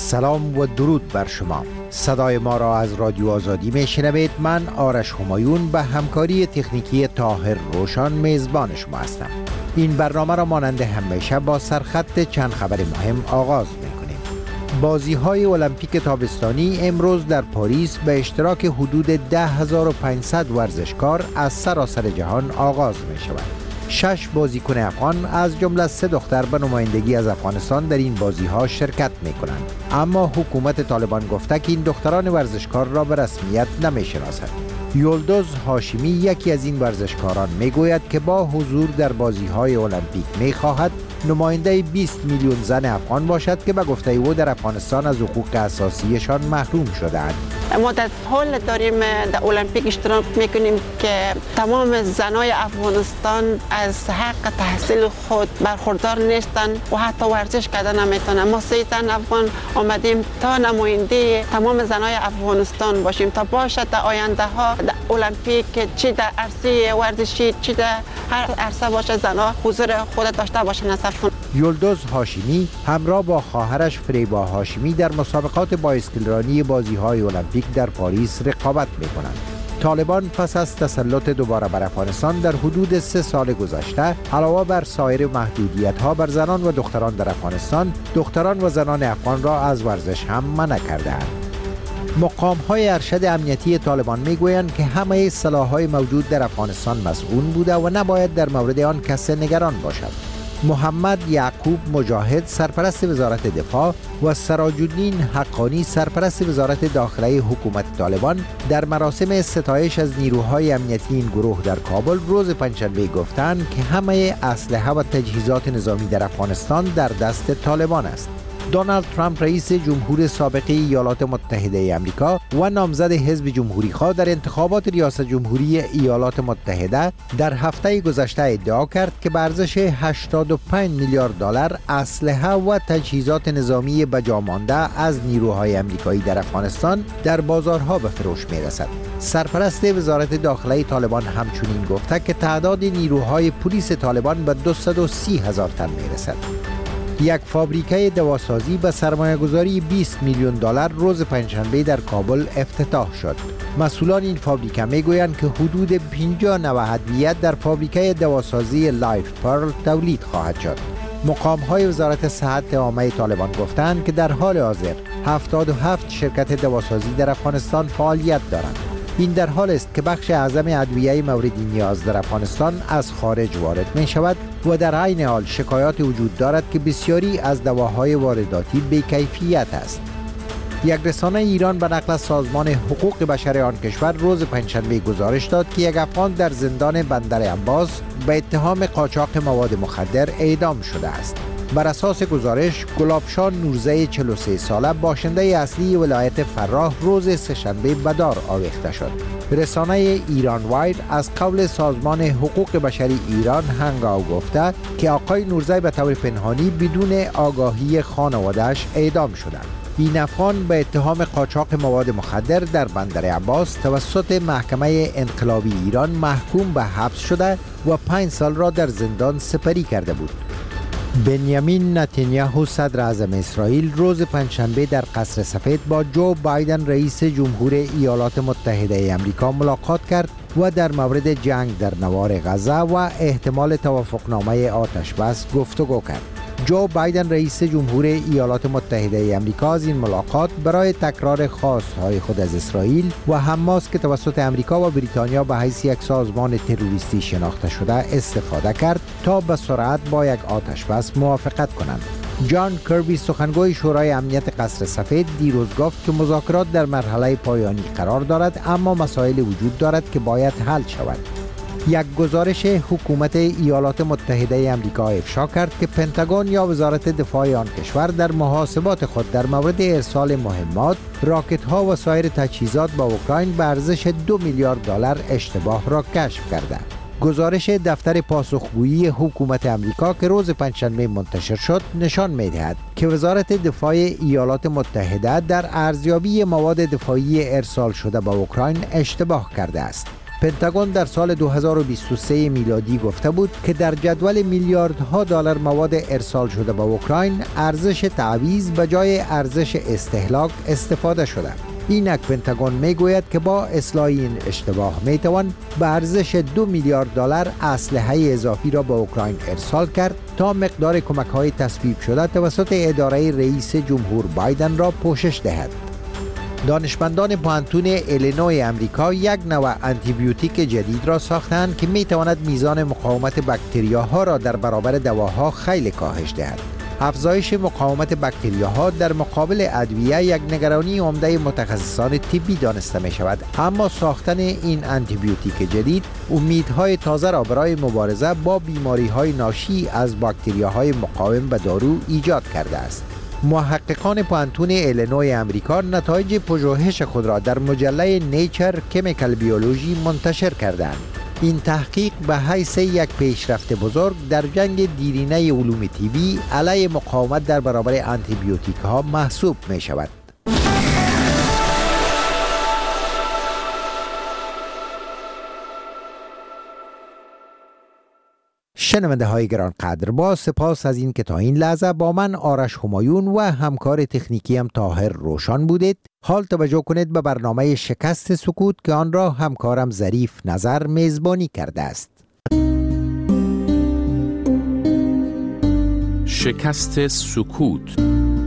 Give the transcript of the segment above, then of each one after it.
سلام و درود بر شما. صدای ما را از رادیو آزادی میشنوید. من آرش همایون به همکاری تکنیکی طاهر روشان میزبان شما هستم. این برنامه را مانند همیشه با سرخط چند خبر مهم آغاز میکنیم. بازی‌های المپیک تابستانی امروز در پاریس به اشتراک حدود 10,500 ورزشکار از سراسر جهان آغاز می شود. 6 بازیکن افغان از جمله 3 دختر به نمایندگی از افغانستان در این بازی‌ها شرکت می‌کنند، اما حکومت طالبان گفته که این دختران ورزشکار را به رسمیت نمی‌شناسد. یلدوز هاشمی یکی از این ورزشکاران میگوید که با حضور در بازی‌های المپیک می‌خواهد نماینده 20 میلیون زن افغان باشد که به گفته او در افغانستان از حقوق اساسیشان محروم شده‌اند. ما در حال داریم در المپیک اشتراک میکنیم که تمام زنای افغانستان از حق تحصیل خود برخوردار نیستند و حتی ورزش کردن نمیتونن. ما 3 زن افغان آمدیم تا نماینده تمام زنای افغانستان باشیم تا باشد در آینده ها در المپیک چی در عرصه ورزشی چی در هر عرصه باشه زنها حضور خود داشته باشن از افغان. یلدوز هاشمی همراه با خواهرش فریبا هاشمی در مسابقات بایسکلرانی بازی‌های المپیک در پاریس رقابت می‌کنند. طالبان پس از تسلط دوباره بر افغانستان در حدود 3 سال گذشته علاوه بر سایر محدودیت‌ها بر زنان و دختران در افغانستان، دختران و زنان افغان را از ورزش هم منع کرده‌اند. مقام‌های ارشد امنیتی طالبان می‌گویند که همه سلاح‌های موجود در افغانستان مسئول بوده و نباید در مورد آن کسی نگران باشد. محمد یعقوب مجاهد سرپرست وزارت دفاع و سراج الدین حقانی سرپرست وزارت داخلی حکومت طالبان در مراسم ستایش از نیروهای امنیتی این گروه در کابل روز پنجشنبه گفتند که همه اسلحه و تجهیزات نظامی در افغانستان در دست طالبان است. دونالد ترامپ رئیس جمهور سابق ایالات متحده آمریکا و نامزد حزب جمهوری خواه در انتخابات ریاست جمهوری ایالات متحده در هفته گذشته ادعا کرد که به ارزش 85 میلیارد دلار اسلحه و تجهیزات نظامی به جا مانده از نیروهای آمریکایی در افغانستان در بازارها به فروش میرسد. سرپرست وزارت داخلی طالبان همچنین گفته که تعداد نیروهای پلیس طالبان به 230,000 تن میرسد. یک فابریکه دواسازی به سرمایه‌گذاری 20 میلیون دلار روز پنجشنبه در کابل افتتاح شد. مسئولان این فابریکه میگویند که حدود 50 نوع ادویه در فابریکه دواسازی لایف پرل تولید خواهد شد. مقام‌های وزارت صحت عامه طالبان گفتند که در حال حاضر 77 شرکت دواسازی در افغانستان فعالیت دارند. این در حال است که بخش اعظم ادویه مورد نیاز در افغانستان از خارج وارد می شود و در عین حال شکایات وجود دارد که بسیاری از دواهای وارداتی بی‌کیفیت است. یک رسانه ایران به نقل از سازمان حقوق بشر آن کشور روز پنجشنبه گزارش داد که یک افغان در زندان بندر عباس به اتهام قاچاق مواد مخدر اعدام شده است. بر اساس گزارش، گلابشان نورزه 43 ساله باشنده اصلی ولایت فراه روز سه‌شنبه به دار آویخته شد. رسانه ایران وایر از قول سازمان حقوق بشری ایران هنگاو گفته که آقای نورزه به طور پنهانی بدون آگاهی خانواده‌اش اعدام شدند. این افغان به اتهام قاچاق مواد مخدر در بندر عباس توسط محکمه انقلابی ایران محکوم به حبس شده و 5 سال را در زندان سپری کرده بود. بنیامین نتانیاهو صدر اعظم اسرائیل روز پنجشنبه در قصر سفید با جو بایدن رئیس جمهور ایالات متحده آمریکا ملاقات کرد و در مورد جنگ در نوار غزه و احتمال توافقنامه آتش بس گفتگو کرد. جو بایدن رئیس جمهور ایالات متحده آمریکا از این ملاقات برای تکرار خواستهای خود از اسرائیل و حماس که توسط آمریکا و بریتانیا به حیث یک سازمان تروریستی شناخته شده استفاده کرد تا به سرعت با یک آتش بس موافقت کنند. جان کربی سخنگوی شورای امنیت قصر سفید دیروز گفت که مذاکرات در مرحله پایانی قرار دارد، اما مسائل وجود دارد که باید حل شود. یک گزارش حکومت ایالات متحده آمریکا افشا کرد که پنتاگون یا وزارت دفاع آن کشور در محاسبات خود در مورد ارسال مهمات، راکت‌ها و سایر تجهیزات به اوکراین به ارزش 2 میلیارد دلار اشتباه را کشف کرده. گزارش دفتر پاسخگویی حکومت آمریکا که روز پنجشنبه منتشر شد نشان می‌دهد که وزارت دفاع ایالات متحده در ارزیابی مواد دفاعی ارسال شده به اوکراین اشتباه کرده است. پنتاگون در سال 2023 میلادی گفته بود که در جدول میلیاردها دلار مواد ارسال شده به اوکراین ارزش تعویض به جای ارزش استهلاک استفاده شده. اینک پنتاگون میگوید که با اصلاح این اشتباه میتوان به ارزش 2 میلیارد دلار اسلحه اضافی را به اوکراین ارسال کرد تا مقدار کمک‌های تصویب شده توسط اداره رئیس جمهور بایدن را پوشش دهد. دانشمندان پوهنتون ایلینوی امریکا یک نوع آنتیبیوتیک جدید را ساختند که میتواند میزان مقاومت باکتریاها را در برابر دواها خیلی کاهش دهد. افزایش مقاومت باکتریاها در مقابل ادویه یک نگرانی عمده متخصصان طبی دانسته می شود، اما ساختن این آنتیبیوتیک جدید امیدهای تازه را برای مبارزه با بیماری‌های ناشی از باکتریاهای مقاوم به دارو ایجاد کرده است. محققان پوهنتون ایلینوی امریکا نتایج پژوهش خود را در مجله نیچر کیمیکال بیولوژی منتشر کردند. این تحقیق به حیث یک پیشرفت بزرگ در جنگ دیرینه علوم طبی علیه مقاومت در برابر آنتیبیوتیک ها محسوب می شود. شنونده های گرانقدر، با سپاس از این که تا این لحظه با من آرش همایون و همکار تکنیکی هم طاهر روشن بودید. حال توجه کنید به برنامه شکست سکوت که آن را همکارم ظریف نظر میزبانی کرده است. شکست سکوت.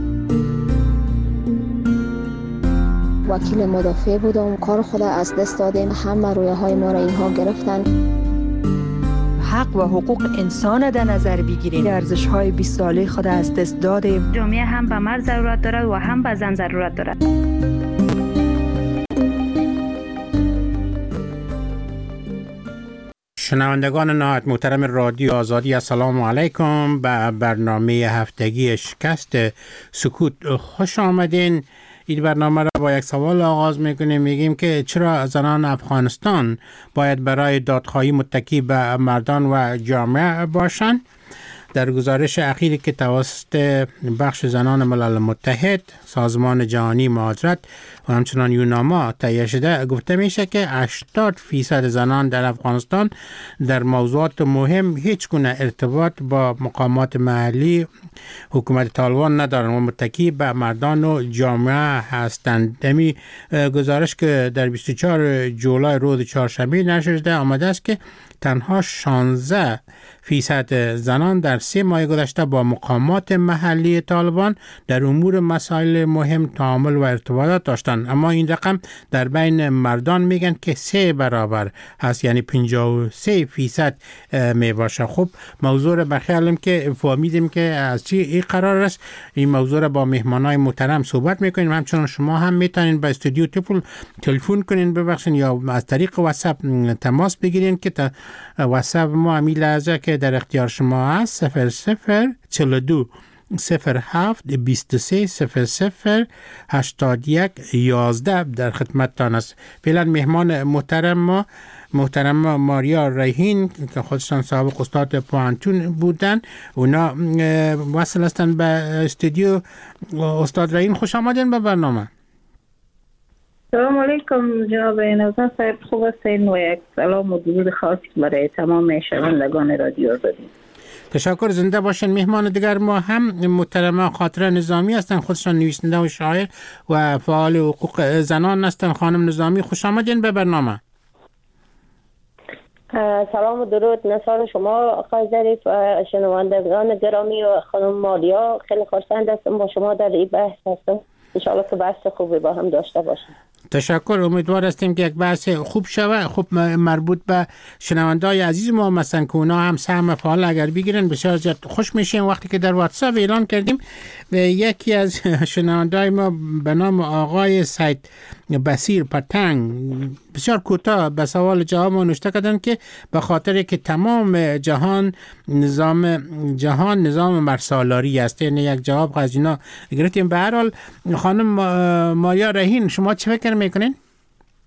وکیل مدافع بودم، کار خود از دست دادیم، همه رویاهای ما را اینها گرفتن. حق و حقوق انسان در نظر بگیریم، ارزش‌های 20 ساله خود از دست دادیم. جامعه هم به مرد ضرورت دارد و هم به زن ضرورت دارد. شنوندگان نهایت محترم رادیو آزادی، السلام علیکم. به برنامه هفتگی شکست سکوت خوش آمدین. این برنامه را با یک سوال آغاز میکنیم. میگیم که چرا زنان افغانستان باید برای دادخواهی متکی به مردان و جامعه باشند؟ در گزارش اخیری که توسط بخش زنان ملل متحد، سازمان جهانی مهاجرت و همچنان یوناما تهیه شده، گفته میشه که 80% زنان در افغانستان در موضوعات مهم هیچ گونه ارتباط با مقامات محلی حکومت طالبان ندارند و متکی به مردان و جامعه هستند. دمی گزارش که در 24 جولای روز چهارشنبه نشر شده آمده است که تنها 16% زنان در 3 ماه گذشته با مقامات محلی طالبان در امور مسائل مهم تعامل و ارتباطات داشتند، اما این رقم در بین مردان میگن که 3 برابر هست، یعنی 53% می باشه. خب موضوع را بخیالم که فهمیدیم که از چی این قرار است. این موضوع را با مهمانای محترم صحبت میکنیم. همچنان شما هم میتونین به استودیو تلفن کنین، ببخشید، یا از طریق واتساپ تماس بگیرین که واتساپ ما همین لحظه که در اختیار شما هست 0042 07 23 00 81 11 در خدمتتان است. فعلا مهمان محترم ماریا ریحین که خودشان سابق استاد پوهنتون بودن، اونا وصل هستن به استودیو. استاد ریحین خوش آمدین به برنامه. سلام علیکم جناب نوزان صاحب، خوب هستین؟ و یک سلام و درود خاص برای تمام شنوندگان رادیو آزادی. تشکر، زنده باشین. مهمان دیگر ما هم محترمه خاطره نظامی هستن، خودشان نویسنده و شاعر و فعال حقوق زنان هستن. خانم نظامی خوش آمدین به برنامه. سلام و درود نثار شما آقای ظریف و شنوندگان گرامی و خانم ماریا. خیلی خرسند هستم با شما در این بحث هستم. ان شاء الله که بحث خوبی با هم داشته باشیم. تشکر، امیدوار هستیم که یک بحث خوب شود. خب مربوط به شنوندای عزیز ما مثلا که اونا هم سهم فعال اگر بگیرن بسیار زیاد خوش میشیم. وقتی که در واتساپ اعلان کردیم، یکی از شنوندای ما به نام آقای سید بصیر پتنگ بسیار کوتاه به سوال جواب ما نوشته کردن که به خاطر که تمام جهان نظام مرسالاری است، یعنی یک جواب از اینا گرفتیم. به هر حال خانم ماریا ریحین، شما چه فکر میکنین؟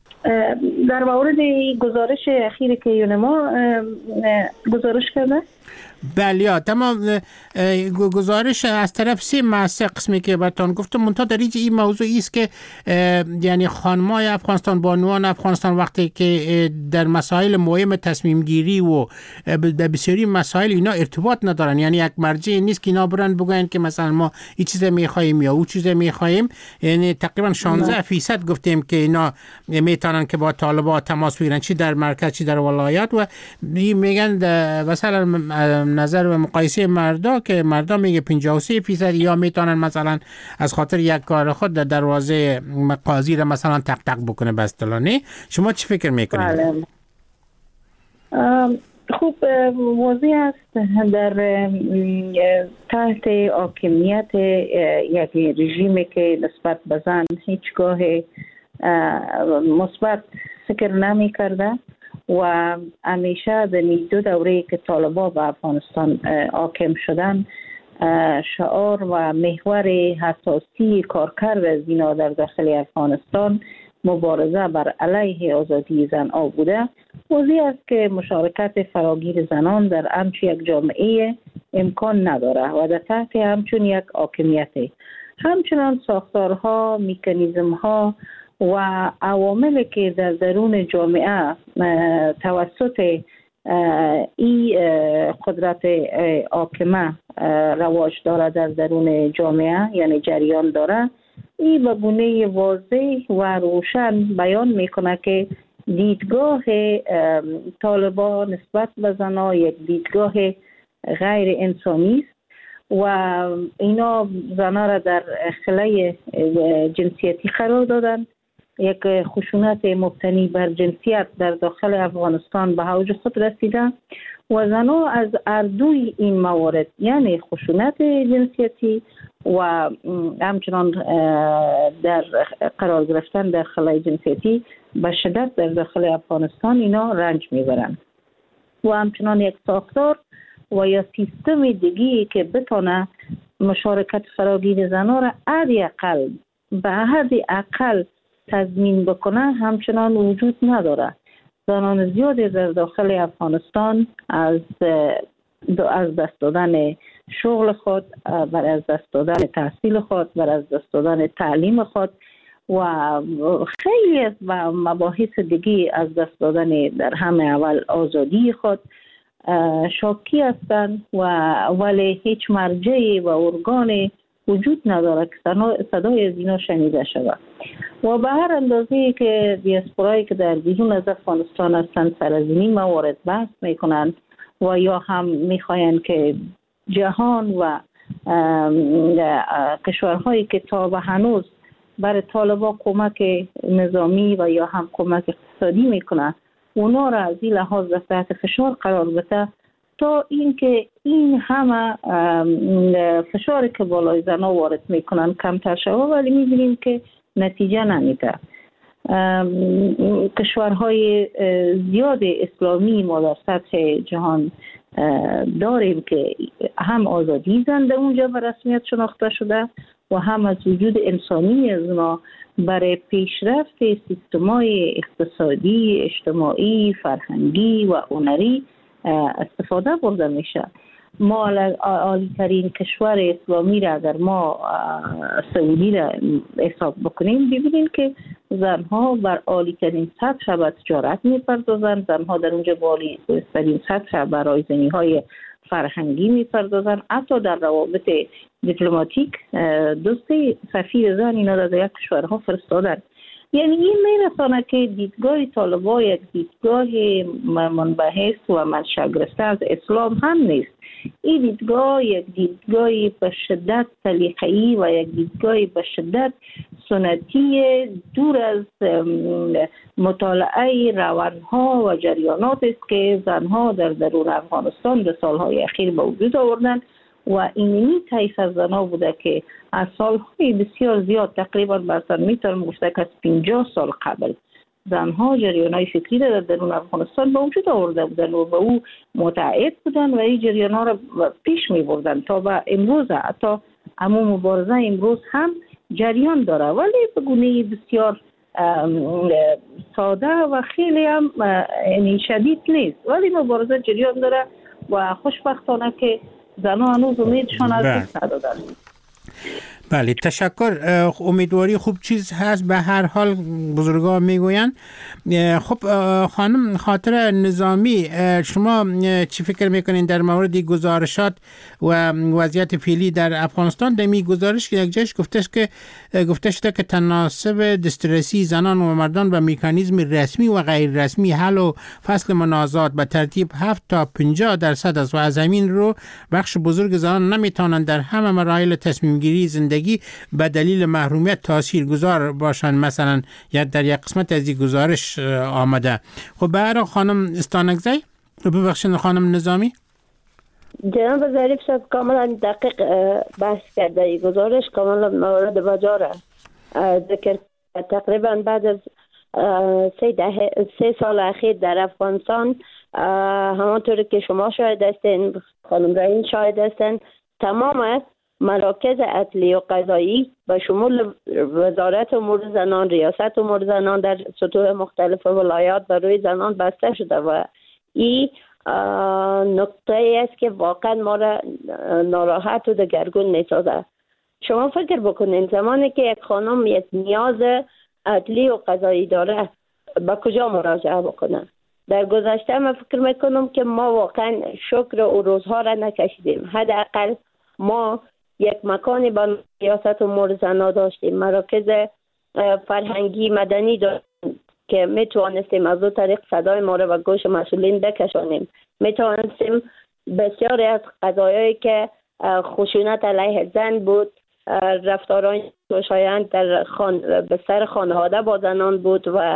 در مورد گزارش اخیری که یونما گزارش کرده، بله تمام. گزارش از طرف 3 قسمی که براتون گفتم منتها در این موضوع است که یعنی خانمای افغانستان، بانوان افغانستان وقتی که در مسائل مهم تصمیم گیری و در بسیاری مسائل اینا ارتباط ندارن، یعنی یک مرجع نیست که اینا برن بگن که مثلا ما این چیز میخوایم یا اون چیز میخوایم. یعنی تقریبا 16% گفتیم که اینا میتونن که با طالبان تماس بگیرن، چی در مرکز چی در ولایات. و میگن مثلا نظر و مقایسه مردا که مردا میگه 53% یا میتونن مثلا از خاطر یک کار خود در دروازه قاضی را مثلا تق تق بکنه بستلانه. شما چی فکر میکنید؟ خوب واضح است در تحت حاکمیت یک رژیمی که نسبت به زن هیچگاه مثبت فکر نمی کرده و همیشه در 2 دوره که طالبان به افغانستان حاکم شدن شعار و محور حساسی کارکرد از اینا در داخل افغانستان مبارزه بر علیه آزادی زنان بوده. واضح است که مشارکت فراگیر زنان در همچون یک جامعه امکان نداره و در تحت همچون یک حاکمیت همچنان ساختارها، میکانیزمها و عواملی که در درون جامعه توسط این قدرت حاکمه رواج داره در درون جامعه، یعنی جریان داره، این به گونه واضح و روشن بیان میکنه که دیدگاه طالبان نسبت به زنان یک دیدگاه غیر انسانی است و اینا زنان را در خلای جنسیتی قرار دادن. یک خشونت مبتنی بر جنسیت در داخل افغانستان به اوج خود رسیده و زنان از اردوی این موارد، یعنی خشونت جنسیتی و همچنان در قرار گرفتن در خلای جنسیتی به شدت در داخل افغانستان اینا رنج میبرند و همچنان یک ساختار و یا سیستم دیگی که بتونه مشارکت فراگیر زنان را به حد اقل تضمین بکنه همچنان وجود نداره. زنان زیادی در داخل افغانستان از دست دادن شغل خود، بر از دست دادن تحصیل خود، بر از دست دادن تعلیم خود و خیلی از مباحث دیگی از دست دادن در همه اول آزادی خود شاکی هستند ولی هیچ مرجعی و ارگانی وجود نداره که صدای از اینا شنیده شود و به هر اندازه‌ای که دیاسپورایی که در بیرون از افغانستان هستند سر از این موارد بحث میکنند و یا هم میخواین که جهان و کشورهایی که تا به هنوز برای طالبان کمک نظامی و یا هم کمک اقتصادی میکنند اونا را از این لحاظ تحت فشار قرار بده تا اینکه این همه فشاری که بالای زنها وارد میکنن کمتر شود، ولی میبینیم که نتیجه نمیده. کشورهای زیاد اسلامی ما در سطح جهان داریم که هم آزادی زن در اونجا به رسمیت شناخته شده و هم از وجود انسانی از ما برای پیشرفت سیستم‌های اقتصادی، اجتماعی، فرهنگی و هنری استفاده برده میشه. ما عالی ترین کشور اسلامی را اگر ما سعودی را حساب بکنیم ببینیم که زنها بر عالی ترین سطح به تجارت میپردازند، زنها در اونجا با عالی ترین سطح برای زنی‌های فرهنگی میپردازند. حتی در روابط دیپلماتیک دوستی سفیر زن اینا در یک کشورها فرستادن. یعنی این میرسانه که دیدگاه طالبان یک دیدگاه منبحث و منشأ گرفته از اسلام هم نیست. این دیدگاه یک دیدگاه به شدت سلیقه‌ای و یک دیدگاه به شدت سنتی دور از مطالعه روانها و جریانات است که زنها در درون افغانستان در سالهای اخیر به وجود آوردن و اینمی طیف از زنها بوده که از سالهای بسیار زیاد تقریبا برسن میتونم گفته که از 50 سال قبل زنها جریانهای فکری در درون افغانستان به وجود آورده بودن و به او متعهد بودن و این جریانها را پیش می بردن تا به امروز. حتی همون مبارزه امروز هم جریان داره ولی به گونه بسیار ساده و خیلی هم شدید نیست، ولی مبارزه جریان داره و خوشبختانه که زنان هنوز امیدشان از دست ندادن. بله تشکر. امیدواری خوب چیز هست. به هر حال بزرگان میگوین. خب خانم خاطر نظامی، شما چی فکر میکنین در مورد گزارشات و وضعیت فعلی در افغانستان؟ در می گزارش که یک جایش گفته شده که تناسب دسترسی زنان و مردان به مکانیزم رسمی و غیر رسمی حل و فصل منازعات به ترتیب 7 تا 50% است و از همین رو بخش بزرگ زنان نمیتونن در همه مراحل تصمیم گیری زندگی به دلیل محرومیت تاثیرگذار باشن. مثلا در یک قسمت از این گزارش آمده. خب برای خانم استانکزی، ببخشید خانم نظامی. جناب ظریف صاحب کاملا دقیق بحث کرده. این گزارش کاملا مورد بجاره. ذکر تقریبا بعد از 3 سال اخیر در افغانستان، همانطور که شما شاهد هستین، خانم رئین شاهد هستین، تمام مراکز عدلی و قضایی به شمول وزارت امور زنان، ریاست امور زنان در سطوح مختلف ولایات برای زنان بسته شده و این نقطه ای است که واقعا ما را ناراحت و دگرگون می‌سازد. شما فکر بکنین زمانی که یک خانم یک نیاز عدلی و قضایی داره به کجا مراجعه بکنه؟ در گذشته من فکر میکنم که ما واقعا شکر او روزها را نکشیدیم. حداقل ما یک مکانی با ریاست امور زنان داشتیم، مراکز فرهنگی مدنی داشتیم که میتوانستیم از او طریق صدای ما را به گوش مسئولین بکشانیم. میتوانستیم بسیاری از قضایایی که خشونت علیه زن بود، رفتاران خوشایند در بستر خانواده با زنان بود و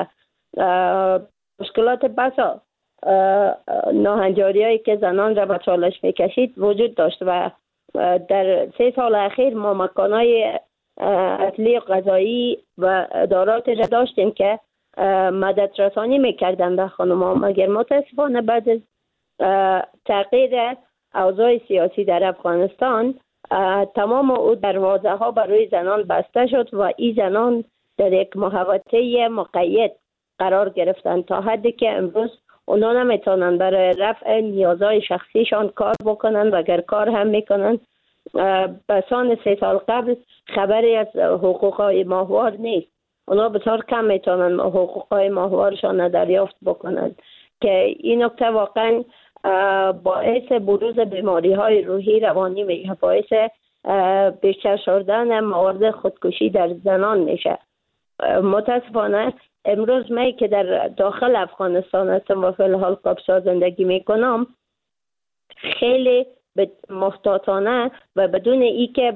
مشکلات بسا ناهنجاری‌هایی که زنان را به چالش میکشید وجود داشت و در 3 سال اخیر ما مکانهای عدلی و قضایی و ادارات را داشتیم که مدد رسانی میکردن به خانم‌ها، مگر متاسفانه بعد از تغییر اوضاع سیاسی در افغانستان تمام او دروازه ها برای زنان بسته شد و این زنان در یک محوطه مقید قرار گرفتند تا حدی که امروز اونا نمیتونن برای رفع نیازهای شخصیشان کار بکنن و اگر کار هم میکنن بسان 3 سال قبل خبری از حقوقهای ماهوار نیست. اونا بسیار کم میتونن حقوقهای ماهوارشان دریافت بکنن که این نکته واقعا باعث بروز بیماری های روحی روانی میشه، باعث بیشتر شدن موارد خودکشی در زنان میشه. متاسفانه امروز من که در داخل افغانستان هستم و فی الحال کاپسا زندگی میکنم، خیلی محتاطانه و بدون ای که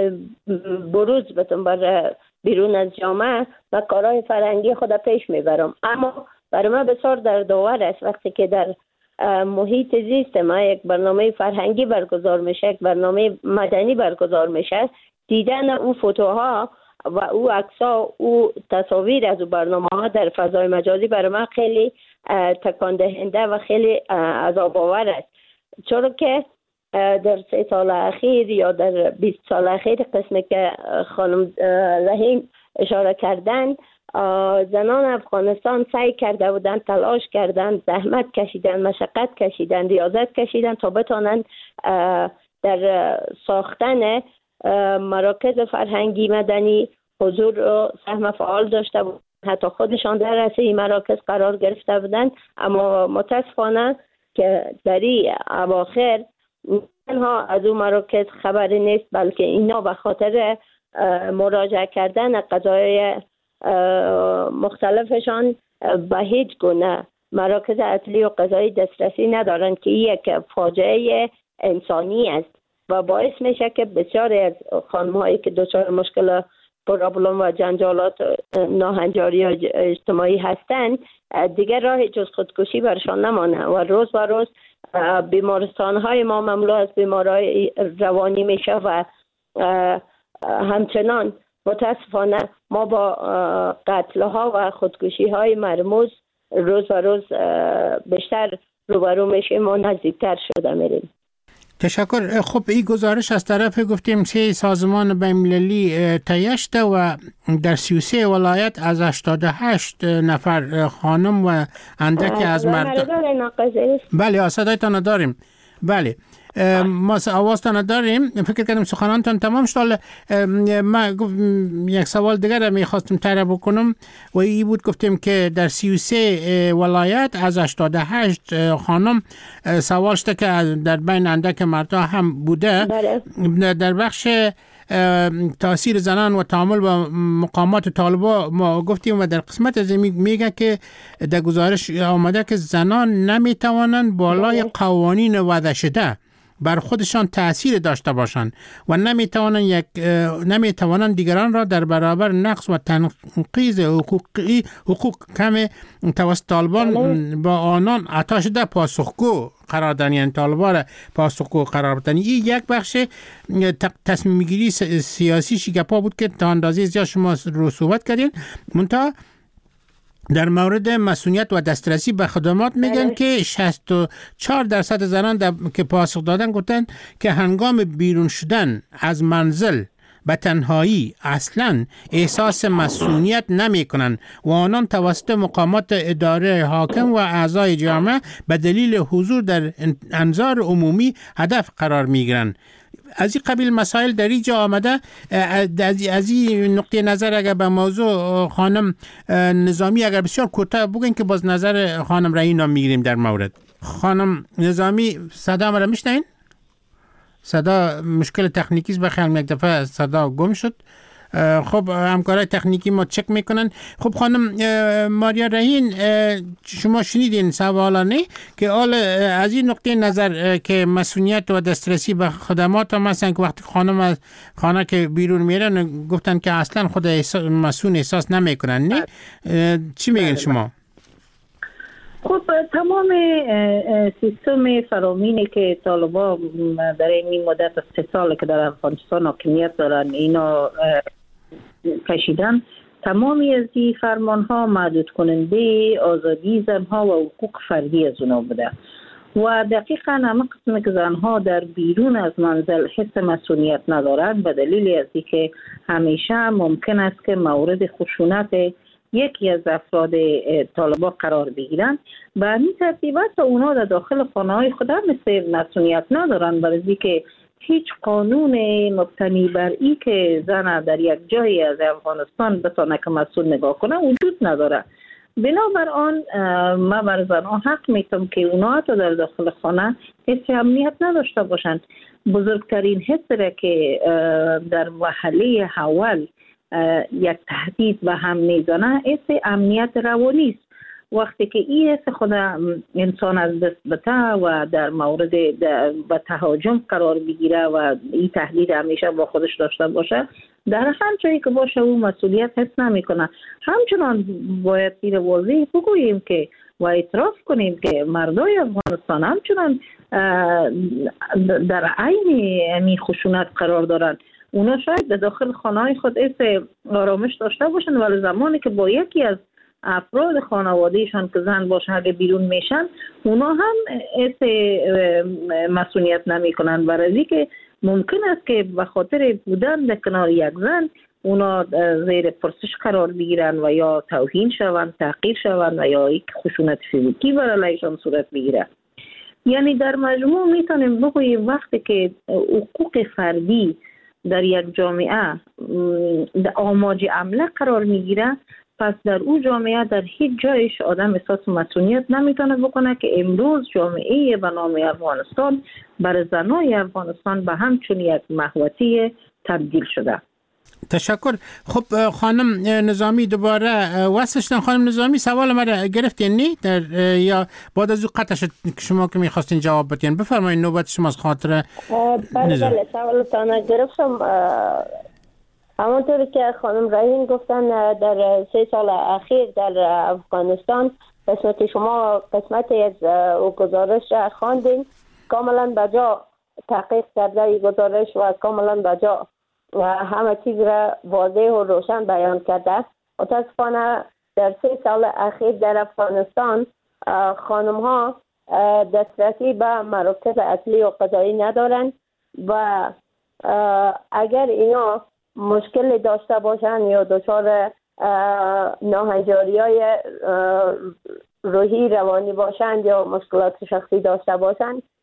بروز بتون بر بیرون از جامعه و کارهای فرهنگی خود پیش میبرم. اما برای من بسیار دردآور است وقتی که در محیط زیست ما یک برنامه فرهنگی برگزار میشه، یک برنامه مدنی برگزار میشه، دیدن او فوتوها و او عکس‌ها، او تصاویر از او برنامه‌ها در فضای مجازی برای من خیلی تکان دهنده و خیلی عذاب‌آور است، چون که در 3 سال اخیر یا در 20 سال اخیر قسمی که خانم رحیم اشاره کردن، زنان افغانستان سعی کرده بودن، تلاش کردن، زحمت کشیدن، مشقت کشیدن، ریاضت کشیدن تا بتانن در ساختن مراکز فرهنگی مدنی حضور و سهم فعال داشته بودن، حتی خودشان در رأس این مراکز قرار گرفته بودن. اما متاسفانه که در این اواخر تنها از اون مراکز خبری نیست، بلکه اینا به خاطر مراجعه کردن قضایای مختلفشان به هیچ گونه مراکز عدلی و قضایی دسترسی ندارن که یک فاجعه انسانی است و باعث میشه که بسیاری از خانم‌هایی که دچار مشکل پرابلم و جنجالات ناهنجاری اجتماعی هستند دیگر راه جز خودکشی برشان نمانه و روز به روز بیمارستان‌های ما مملو از بیمارای روانی میشه و همچنان متاسفانه ما با قتل‌ها و خودکشی‌های مرموز روز به روز بیشتر روبرو میشیم و نزدیکتر شده میریم. تشکر. خب این گزارش از طرف گفتیم 3 سازمان بین‌المللی تهیه شده و در 33 ولایت از 88 نفر خانم و اندکی از مردان. بله صدایتان داریم. بله ما آوازتان داریم. فکر کردم سخنانتان تمام شد. من یک سوال دیگر میخواستم طرح بکنم و این بود، گفتیم که در 33 ولایت از 88 خانم سوال شده که در بین اندک مردها هم بوده در بخش تاثیر زنان و تعامل با مقامات طالبا ما گفتیم و در قسمت از میگه که در گزارش آمده که زنان نمیتوانند بالای قوانین وضع شده بر خودشان تأثیر داشته باشند و نمیتوانند دیگران را در برابر نقص و تنقیض حقوق کم توسط طالبان با آنان عطا شده پاسخگو قرار دادن، یعنی طالبان را پاسخگو قرار دادن. این یک بخش تصمیم گیری سیاسی شیکاپا بود که تا اندازه زیاد شما رو صحبت کردین. منتها در مورد مسئولیت و دسترسی به خدمات میگن که 64% زنان که پاسخ دادن گفتن که هنگام بیرون شدن از منزل به تنهایی اصلا احساس مسئولیت نمی کنن و آنان توسط مقامات اداره حاکم و اعضای جامعه به دلیل حضور در انظار عمومی هدف قرار می گیرن. از این قبیل مسائل در اینجا آمده. از این نقطه نظر اگر به موضوع خانم نظامی اگر بسیار کوتاه بگین که باز نظر خانم رهین میگیریم در مورد. خانم نظامی صدا مرا میشنین؟ صدا مشکل تکنیکی است، بخیال یک دفعه صدا گم شد. خب همکارای تکنیکی ما چک میکنن. خب خانم ماریا رهین شما شنیدین سوالانه که از این نقطه نظر که مسئولیت و دسترسی به خدمات مثلا که وقتی خانم از خانه که بیرون میرن گفتن که اصلا خود مسئول احساس نمیکنن، نه؟ چی میگن شما؟ خب تمام سیستم فرامینی که طالبا در این مدت از 3 سال که در افغانستان حاکمیت دارن اینا کشیدن، تمامی از این فرمان ها محدود کننده آزادی زن ها و حقوق فردی از اونا بوده و دقیقا همه قسم که زن ها در بیرون از منزل حس مسئولیت ندارند به دلیل از اینکه همیشه ممکن است که مورد خشونت یکی از افراد طالبا قرار بگیرن. به این ترتیب است اونا در داخل خانه های خود هم مسئولیت ندارن، برای که هیچ قانون مبتنی بر این که زن در یک جایی از افغانستان بتونه که مسئول نگاه کنه وجود نداره. بنابر آن ما بر زنها حق میتم که اونا حتی در داخل خانه حس امنیت نداشته باشند. بزرگترین حس را که در مرحله اول یک تهدید به هم میزنه حس امنیت روانی است. وقتی که این حس خود انسان از دست بده و در مورد به تهاجم قرار بگیره و این تهدید همیشه با خودش داشته باشه، در هر جایی که باشه او مسئولیت حس نمیکنه. همچنان باید این واضح بگوییم که و اعتراف کنیم که مردای افغانستان همچنان در عین خشونت قرار دارند. اونا شاید در داخل خانه‌های خود آرامش داشته باشن، ولی زمانی که با یکی از افراد خانوادهشان که زن باشه اگه بیرون میشن اونا هم مسئولیت نمی کنن، برای که ممکن است که به خاطر بودن در کنار یک زن اونا زیر پرسش قرار بگیرن و یا توهین شوند، تحقیر شوند و یا یک خشونت فیزیکی برایشان صورت بگیره. یعنی در مجموع میتونیم بگوییم وقتی که حقوق فردی در یک جامعه در آماج عمله قرار میگیره، پس در اون جامعه در هیچ جایش آدم احساس مسئولیت نمیتونه بکنه که امروز جامعه به نام افغانستان بر زنای افغانستان به همچون یک محوطه تبدیل شده. تشکر. خب خانم نظامی دوباره وصلشتن. خانم نظامی سوال مرا گرفتین نی یا بعد از او قطع شد شما که میخواستین جواب بدین؟ بفرمایید نوبت شماست. خاطر بله سوالتان گرفتم. همونطوری که خانم رهین گفتن در 3 سال اخیر در افغانستان قسمت شما قسمتی از گزارش خواندین، کاملا بجا تحقیق کرده گزارش و کاملا بجا همه چیز را واضح و روشن بیان کرده است. متاسفانه در 3 سال اخیر در افغانستان خانم ها دسترسی به مراکز اصلی و قضایی ندارند و اگر اینا مشکل داشته باشند یا دچار ناهنجاری های روحی روانی باشند یا مشکلات شخصی داشته باشند،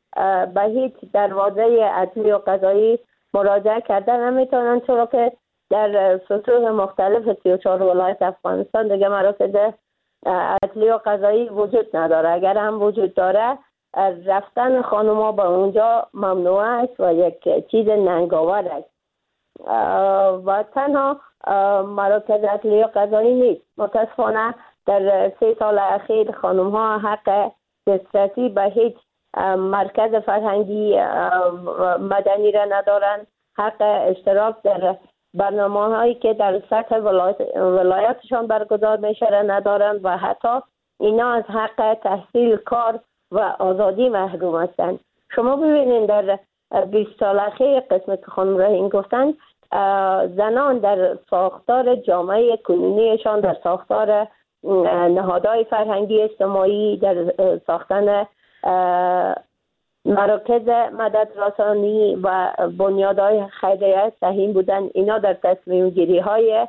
به هیچ دروازه عدلی و قضایی مراجعه کردن نمیتونن، چون که در سطوح مختلف 34 ولایت افغانستان دیگه مراکز عدلی و قضایی وجود نداره. اگر هم وجود داره رفتن خانوما به اونجا ممنوع است و یک چیز ننگاور است و تنها مراکز عدلی و قضایی نیست. متاسفانه در 3 سال اخیر خانم ها حق دسترسی به هیچ مرکز فرهنگی مدنی را ندارند، حق اشتراک در برنامه هایی که در سطح ولایتشان برگزار میشه را ندارند و حتی اینا از حق تحصیل، کار و آزادی محروم هستند. شما ببینید در 20 سال اخیر قسمت که خانم رحیم گفتن، زنان در ساختار جامعه کنونیشان، در ساختار نهادهای فرهنگی اجتماعی، در ساختن مراکز مدد رسانی و بنیادهای خیریه سهیم بودن. اینا در تصمیم گیری های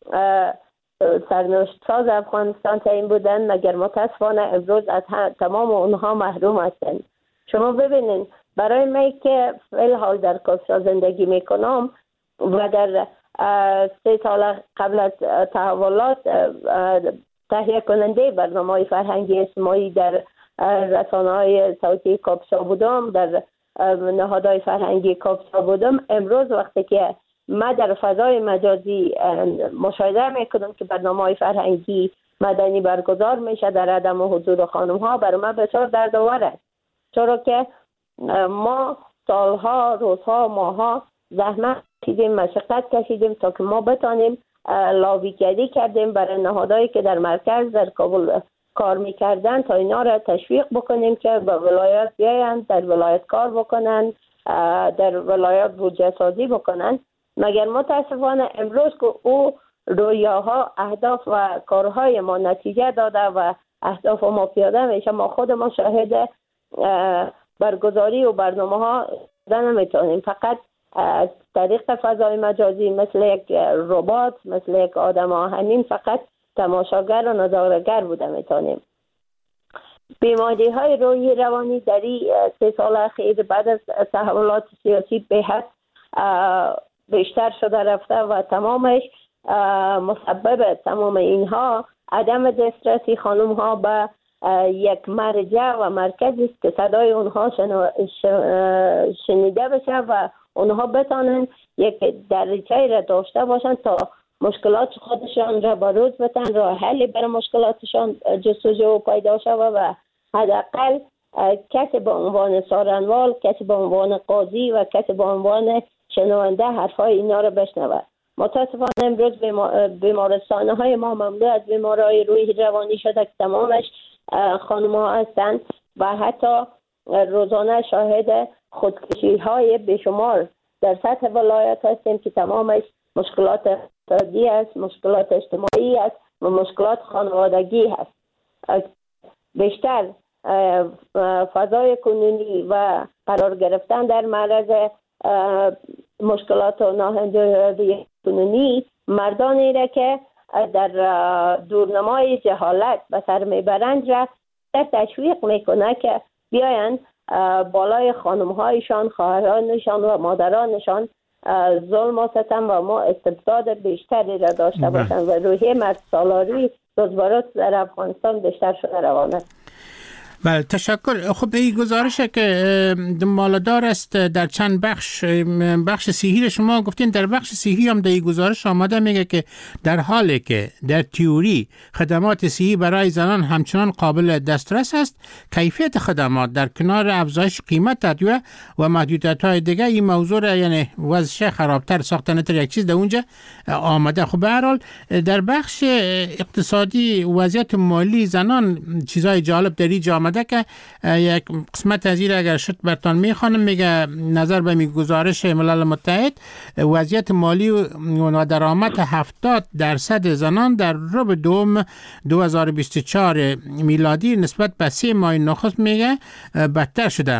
سرنوشت ساز افغانستان سهیم بودن، مگر متاسفانه امروز از تمام اونها محروم هستند. شما ببینید برای من که فی الحال در کافرا زندگی میکنم و در 3 سال قبل از تحولات تهیه کننده برنامه فرهنگی اجتماعی در رسانه‌های صوتی کاپسا بودم، در نهادهای فرهنگی کاپسا بودم. امروز وقتی که ما در فضای مجازی مشاهده میکنم که برنامه‌های فرهنگی مدنی برگزار میشه در عدم حضور خانم ها، برای من بسیار دردآور است، چرا که ما سالها، روزها، ماها زحمت کشیدیم، مشقت کشیدیم تا که ما بتانیم لابیگری کردیم برای نهادهایی که در مرکز در کابل کار میکردن تا اینا را تشویق بکنیم که به ولایت بیاین، در ولایت کار بکنن، در ولایت بودجه سازی بکنن. مگر متاسفانه امروز که او رویاها، اهداف و کارهای ما نتیجه داده و اهداف ما پیاده میشه، ما خود ما شاهد برگزاری و برنامه ها نمیتونیم. فقط از طریق فضای مجازی مثل یک ربات، مثل یک آدم آهنین فقط تماشاگر و نظاره‌گر بوده میتونیم. بیماری های روحی روانی در 3 سال اخیر بعد از تحولات سیاسی به حد بیشتر شده رفته و تمامش مسبب تمام اینها عدم دسترسی خانم ها به یک مرجع و مرکزی است که صدای اونها شنیده بشه و اونها بتانن یک دریچه‌ای را داشته باشن تا مشکلات خودشان را بروز بتن، راه حلی برای مشکلاتشان جستجو پیدا شود و حداقل کسی به عنوان سارنوال، کسی به عنوان قاضی و کسی به عنوان شنونده حرفای اینا را بشنود. متاسفانه امروز بیمارستانه های ما مملو از بیمارای روحی روانی شده که تمامش خانم ها هستند و حتی روزانه شاهد خودکشی های بیشمار در سطح ولایت هستیم که تمامش مشکلات اقتصادی است، مشکلات اجتماعی است و مشکلات خانوادگی است. بیشتر فضای کنونی و قرار گرفتن در معرض مشکلات و ناهنجاری کنونی مردانی را که در دورنمای جهالت به سر میبرند را تشویق میکنه که بیاین بالای خانمهایشان، خواهرانشان و مادرانشان ظلم و ستم و ما استبداد بیشتری را داشته باشند و روحیه مرد سالاری روزبروز در افغانستان بیشتر شده روان است. بله، تشکر. خب این گزارش که مالدار است در چند بخش صحی شما گفتین، در بخش صحی هم در این گزارش آمده میگه که در حالی که در تئوری خدمات صحی برای زنان همچنان قابل دسترس است، کیفیت خدمات در کنار افزایش قیمت ادویه و محدودیت‌های دیگه این موضوع را یعنی وضعش خرابتر ساختن تر یک چیز در اونجا آمده. خب به هر حال در بخش اقتصادی وضعیت مالی زنان چیزای جالب در اینجا آمده که یک قسمت از این اگر شد برتان میخوانم. میگه نظر به می گزارش ملل متحد وضعیت مالی و درآمد 70% زنان در ربع دوم 2024 میلادی نسبت به 3 ماه نخست میگه بدتر شده.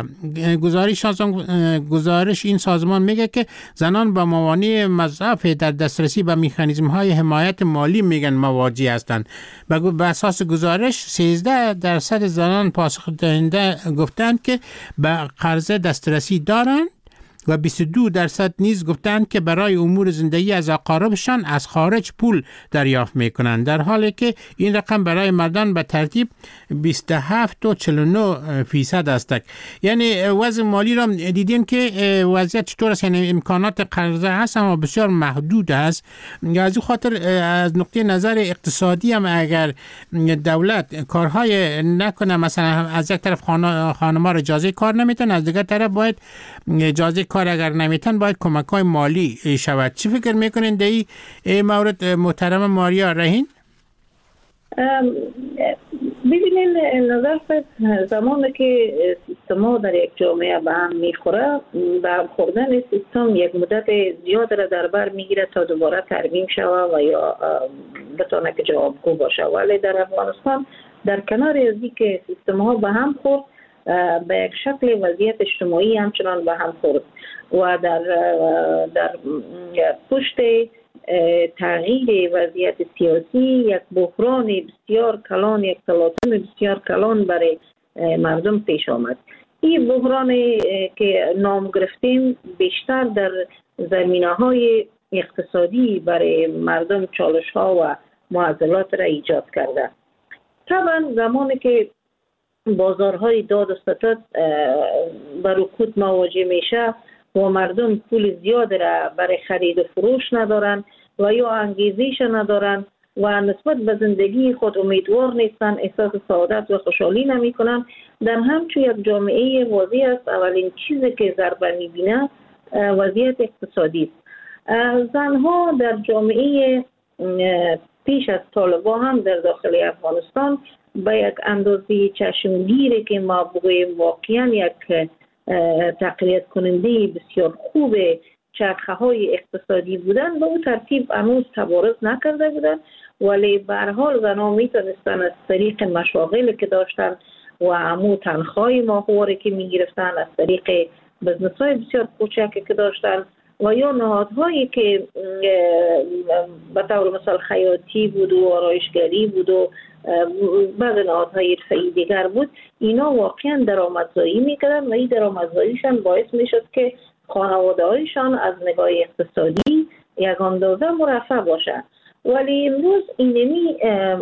گزارش این سازمان میگه که زنان با موانع مضاعف در دسترسی به مکانیزم های حمایت مالی میگن مواجه هستند. به اساس گزارش 13% زنان پاسخ دهنده گفتند که به قرضه دسترسی دارند و 22% نیز گفتند که برای امور زندگی از اقاربشان از خارج پول دریافت میکنند، در حالی که این رقم برای مردان به ترتیب 27 و 49% است. یعنی وضع مالی را دیدیم که وضعیت چطور است، یعنی امکانات قرضه هست اما بسیار محدود است. از این خاطر از نقطه نظر اقتصادی هم اگر دولت کارهای نکنه، مثلا از یک طرف خانم‌ها را اجازه کار نمیتن، از دیگر طرف باید اجازه کار اگر نمیتن باید کمک‌های مالی شود. چی فکر میکنین در این مورد محترم ماریا رهین؟ ببینین نظر زمانی که سیستما در یک جامعه به هم میخوره، به هم خوردن سیستم یک مدت زیاد را در بر میگیره تا دوباره ترمیم شود و یا بتونه که جوابگو باشه. ولی در افغانستان در کنار از اینکه سیستم‌ها به هم خورد، به یک شکل وضعیت اجتماعی همچنان به هم خورد و در پشت تغییر وضعیت سیاسی یک بحران بسیار کلان، یک تلاطم بسیار کلان برای مردم پیش آمد. این بحران که نام گرفتیم بیشتر در زمینه‌های اقتصادی برای مردم چالش‌ها و معضلات را ایجاد کرده. طبعا زمانی که بازارهای داد و ستد به رکود مواجه میشه و مردم پول زیاد را برای خرید و فروش ندارن و یا انگیزش ندارن و نسبت به زندگی خود امیدوار نیستن، احساس سعادت و خوشحالی نمی کنن، در همچون یک جامعه واضح است اولین چیزی که ضربه میبینه وضعیت اقتصادی است. زنها در جامعه پیش از طالبان هم در داخل افغانستان به یک اندازه چشمگیری که ما بگوییم واقعا یک تقویت کننده بسیار خوب چرخه های اقتصادی بودن، به اون ترتیب هنوز تبارز نکرده بودن، ولی به هر حال زنها میتونستن از طریق مشاغلی که داشتن و همون تنخواه ماهواره که میگرفتن، از طریق بزنس های بسیار کوچکی که داشتن و یا نهادهایی که به طور مثال خیاطی بود و آرایشگری بود و بعض نهادهای حرفه‌ای دیگر بود، اینا واقعا درآمدزایی میکردن و این درآمدزاییشان باعث میشد که خانواده‌هایشان از نگاه اقتصادی یک اندازه مرفه باشند. ولی امروز اینمی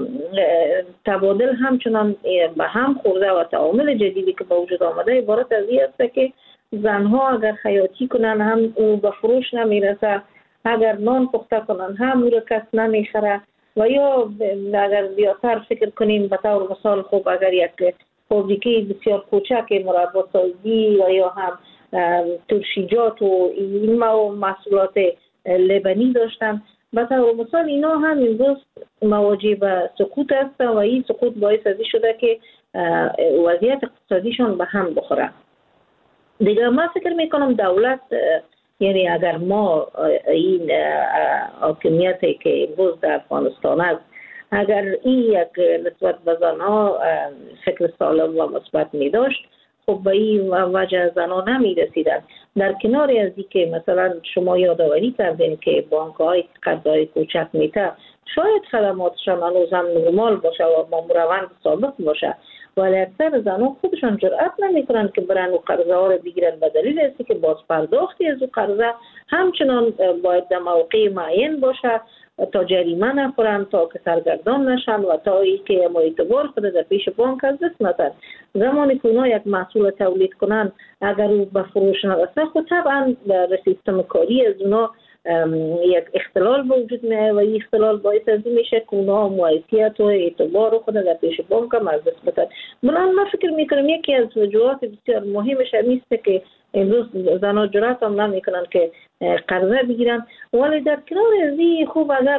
تبادل همچنان به هم خورده و تعامل جدیدی که به وجود آمده عبارت از این است که زنها اگر خیاطی کنن هم او به فروش نمیرسه، اگر نان پخته کنن هم او را کس نمیخره و یا اگر بیاتر فکر کنیم به طور مثال خب اگر یک فابریکه بسیار کوچک مربا سازی و یا هم ترشیجات و این محصولات لبنی داشتن، به طور مثال اینا هم امروز مواجه به سقوط هستن و این سقوط باعث ازی شده که وضعیت اقتصادیشان به هم بخوره. دیگه من فکر میکنم دولت، یعنی اگر ما این حاکمیتی که امروز در افغانستان است، اگر این یک نسبت به زنها فکر سالم و مثبت می داشت، خب به این وجه زنها نمی رسیدن. در کنار از این که مثلا شما یادآوری کردین که بانک های قرضای کوچک میته، شاید خدماتشان هنوز هم نرمال باشه و با روند ثابت باشه، ولی اکثر زنها خودشان جرأت نمیکنن که برن و قرضه ها رو بگیرن، به دلیل است که باز پرداختی از او قرضه همچنان باید در موقع معین باشه تا جریمه نخورن، تا که سرگردان نشن و تا اینکه اعتبار خود در پیش بانک از دست ندن. زمانی که اونا یک محصول تولید کنن اگر او به فروش نرسه، خب طبعا در سیستم کاری از اونا یک اختلال به وجود میاد و این اختلال باعث از این میشه که اونا موقعیت و اعتبار خود در پیش بانک هم از دست بدن. من فکر میکنم یکی از وجوهات بسیار مهمش همیست که امروز زنها جرأت هم نمیکنن که قرضه بگیرن. ولی در کنار از این خوب اگر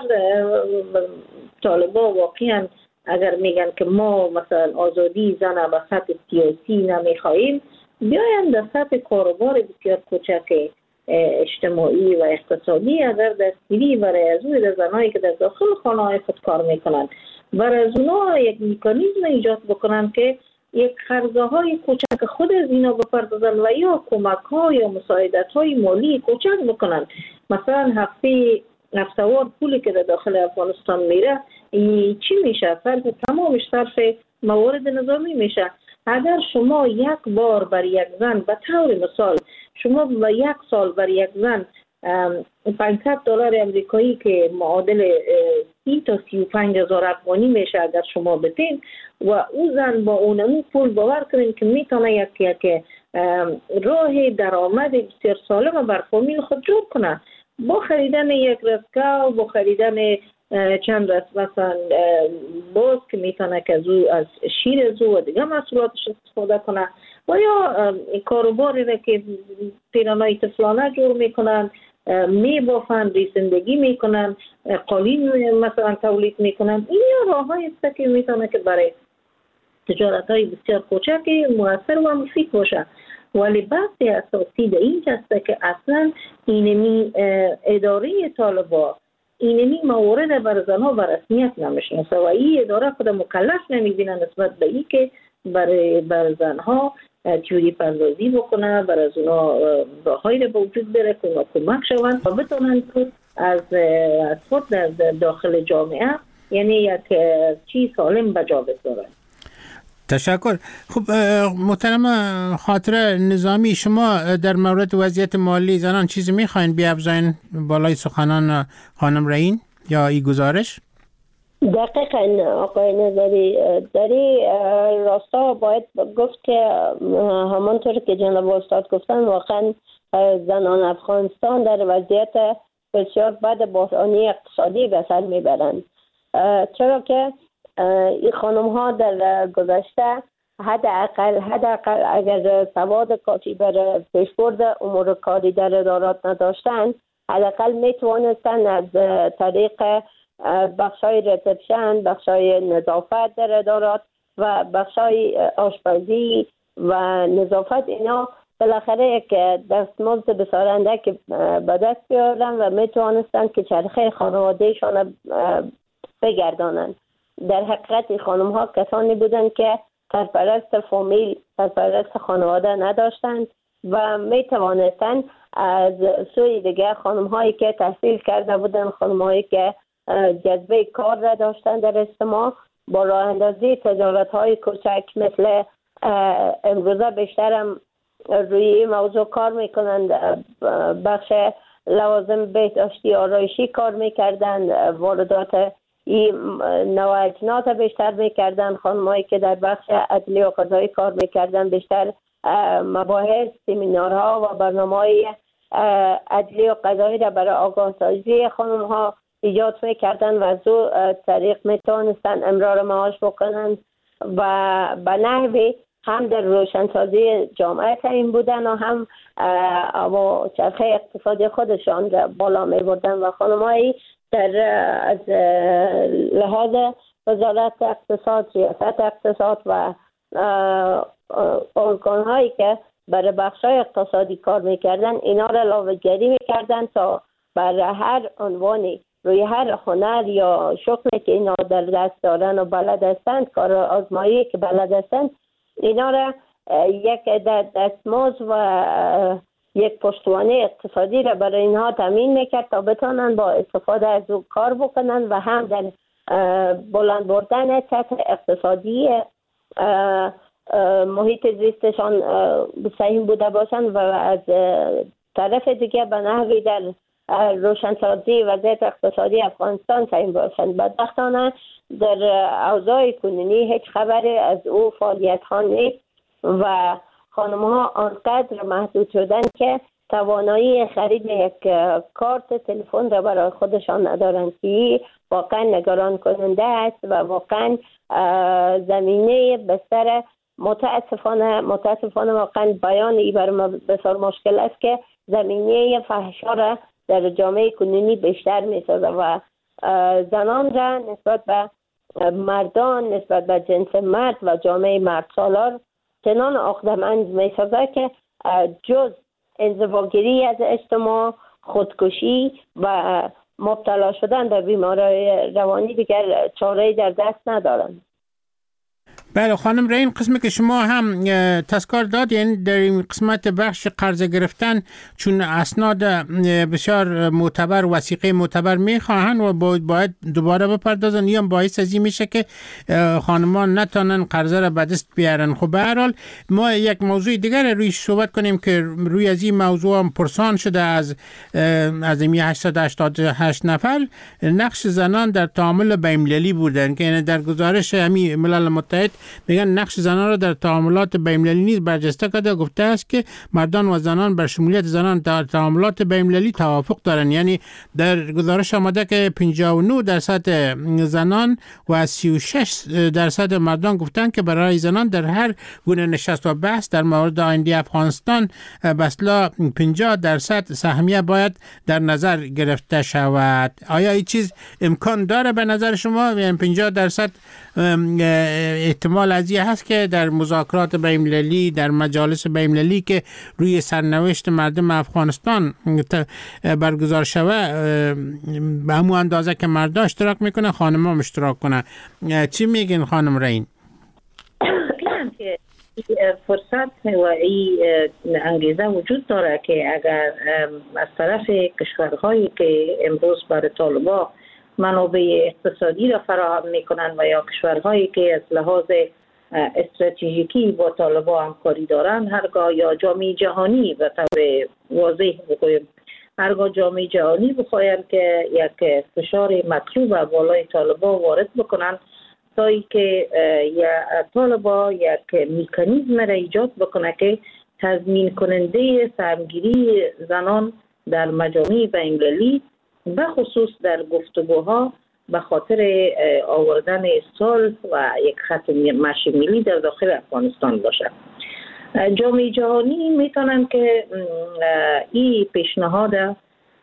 طالبا واقعا اگر میگن که ما مثلا آزادی زن به سطح سیاسی نمیخواهیم، بیاین در سطح کاروبار بسیار کوچک اجتماعی و اقتصادی اگر دستگیری برای از اون زنایی که در داخل خانه‌های خود کار میکنن برای از اونا یک مکانیزم ایجاد بکنن که یک قرضه های کوچک خود از اینا بپردازن و یا کمک ها یا مساعدت های مالی کوچک بکنن. مثلا هفته‌وار پولی که در داخل افغانستان میره چی میشه؟ تمامش صرف موارد نظامی میشه. اگر شما یک بار بر یک زن به طور مثال شما به یک سال بر یک زن $500 امریکایی که معادل 30 تا 35,000 افغانی میشه اگر شما بتین و او زن با اونمو پول باور کنین که میتونه یک راه درآمد بسیار سالم بر فامیل خود جور کنه با خریدن یک رزکا و با خریدن چند رس مثلا باز که میتونه که از شیر زو و دیگه محصولاتش استفاده کنه و یا کاروباری را که پیرانای طفلانه جور میکنن میبافن ریسندگی میکنن قالین مثلا تولید میکنن این راه های است که میتونه که برای تجارت های بسیار کوچکی مؤثر و مفید باشه ولی بحث اساسی در این است که اصلا اینمی اداره طالبا اینمی موارد بر زنها بر رسمیت نمیشناسه و این اداره خود مکلف نمیبینه نسبت به این که بر زنها تیوری پردازی بکنه بر از اونا راههایی رو به وجود بره که اونا کمک شوند و بتونن از خود در داخل جامعه یعنی یک چیز سالم به جا بذارن. تشکر. خب محترم خاطره نظامی، شما در مورد وضعیت مالی زنان چیزی میخواین بیافزاین بالای سخنان خانم رئین یا این گزارش؟ دقیقاً آقای نظری داری راستا باید گفت که همانطور که جناب استاد گفتن واقعا زنان افغانستان در وضعیت بسیار بد بحرانی اقتصادی به سر میبرند، چرا که این خانم ها در گذشته حداقل اگر سواد کافی بر پیشبرد امور کاری در ادارات نداشتند حداقل میتوانستند از طریق بخشای ریسپشن، بخشای نظافت در ادارات و بخشای آشپزی و نظافت اینا بالاخره یک دستمزد بسارنده که به دست بیارن و میتوانستن که چرخه خانوادهشان بگردانند. در حقیقت خانم ها کسانی بودند که سرپرست فامیل، سرپرست خانواده نداشتند و میتوانستند از سوی دیگه خانم هایی که تحصیل کرده بودند، خانم هایی که جذبه کار را داشتند در اجتماع با راه اندازی تجارت های کوچک مثل امروزه بیشترم روی این موضوع کار میکنند، بخش لوازم بهداشتی آرایشی کار میکردند، واردات این نوع اجناس بیشتر میکردن، خانمایی که در بخش عدلیه و قضایی کار میکردن بیشتر مباحث، سمینارها و برنامه‌های عدلیه و قضایی را برای آگاه سازی خانم ها ایجاد میکردن و از او طریق میتونستن امرار معاش بکنن و به نحوی هم در روشنسازی جامعه تعیین بودن و هم با چرخه اقتصادی خودشان را بالا میبردن و خانمایی در از لحاظ وزارت اقتصاد، ریاست اقتصاد و ارگان‌هایی که برای بخش‌های اقتصادی کار میکردن اینا را لاوه‌گری میکردن تا بر هر عنوانی روی هر هنر یا شغلی که اینا در دست دارن و بلد هستند، کار آزمایی که بلد هستند، اینا را یک دستمزد و یک پشتوانه اقتصادی را برای اینها تامین میکرد تا بتونن با استفاده از او کار بکنن و هم در بلند بردن سطح اقتصادی محیط زیستشان سهم بوده باشند و از طرف دیگه به نحوی در روشنسازی وضعیت اقتصادی افغانستان سهم باشند. بدبختانه در اوضاع کنونی هیچ خبری از او فعالیت ها نیست و خانم ها آنقدر محدود شدن که توانایی خرید یک کارت تلفن را برای خودشان ندارند که واقعا نگران کننده است و واقعا زمینه بستر متاسفانه واقعا بیان ای برای ما بسیار مشکل است که زمینه فحشا را در جامعه کنونی بیشتر می‌سازد و زنان را نسبت به مردان، نسبت به جنس مرد و جامعه مرد سالار چنان عقده‌مند می‌سازد که جز انزواگیری از اجتماع، خودکشی و مبتلا شدن به بیماری روانی دیگر چاره‌ای در دست ندارند. بله خانم رین، قسمی که شما هم تذکر داد، یعنی در این قسمت بخش قرض گرفتن چون اسناد بسیار معتبر، وثیقه معتبر میخواهن و باید دوباره بپردازن، یا باعث از این میشه که خانمان نتونن قرضه را به دست بیارن. خب به هر حال ما یک موضوع دیگر روی صحبت کنیم که روی از این موضوع هم پرسان شده از این 888 نفر. نقش زنان در تعامل بین‌المللی بودن که در گزارش همین ملل متحد میگن نقش زنان را در تعاملات بین‌المللی نیز برجسته کرده. گفته است که مردان و زنان بر شمولیت زنان در تعاملات بین‌المللی توافق دارند. یعنی در گزارش آمده که 59% زنان و 36% مردان گفتند که برای زنان در هر گونه نشست و بحث در مورد آینده افغانستان به اصطلاح 50% سهمیه باید در نظر گرفته شود. آیا این چیز امکان داره به نظر شما؟ یعنی 50% احتمال از این هست که در مذاکرات بین‌المللی، در مجالس بین‌المللی که روی سرنوشت مردم افغانستان برگزار شود به همون اندازه که مردا اشتراک میکنه خانم هم اشتراک کنه. چی میگین خانم رین؟ فرصت و این انگیزه وجود داره که اگر از طرف کشورهایی که امروز برای طالبان منابع اقتصادی را فراهم میکنن و یا کشورهایی که از لحاظ استراتژیکی با طالبان همکاری دارن، هرگاه یا جامعه جهانی به طور واضح بگویم، هرگاه جامعه جهانی بخواهند که یک فشار مطلوب بالای طالبان وارد بکنن تا اینکه طالبان یک مکانیزم را ایجاد بکنه که تضمین کننده سهمگیری زنان در مجامع بین‌المللی به خصوص در گفتگوها به خاطر آوردن صلح و یک خط مشی ملی در داخل افغانستان باشه. جامعه جهانی میتونن که این پیشنهاد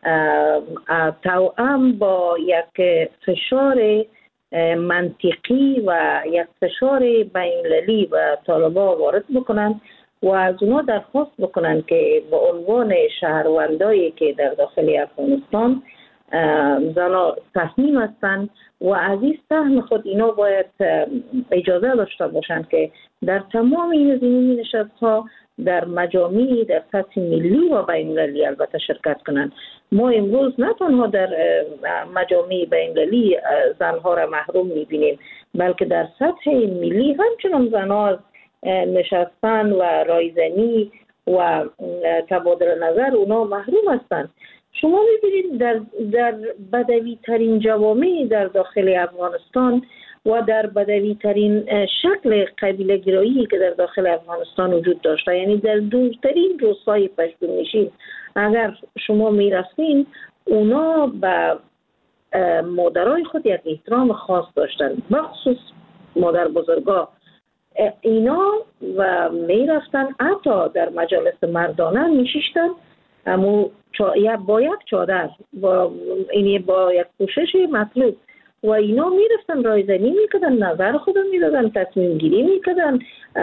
توأم با یک فشار منطقی و یک فشار بین‌المللی و طالبان وارد بکنن و از اونا درخواست بکنن که به عنوان شهروندایی که در داخل افغانستان زنان تصمیم هستند و از این سهم خود اینا باید اجازه داشته باشند که در تمام این زمینی نشست‌ها در مجامع در سطح ملی و بین‌المللی البته شرکت کنند. ما امروز نه تنها در مجامع بین‌المللی زنها را محروم می‌بینیم، بلکه در سطح ملی همچنان زنها از نشستن و رایزنی و تبادل نظر اونا محروم هستند. شما می‌بینید در بدوی ترین جوامع در داخل افغانستان و در بدوی ترین شکل قبیله گرایی که در داخل افغانستان وجود داشته، یعنی در دورترین روستای پشتونشین اگر شما میرفتین اونا به مادرای خود یک احترام خاص داشتن، بخصوص مادر بزرگا. اینا و میرفتن حتی در مجالس مردانه میشیشتن اما با یک چادر با یک پوشش مطلوب و اینا میرفتن رایزنی میکردن، نظر خودم میدادن، تصمیم گیری میکردن،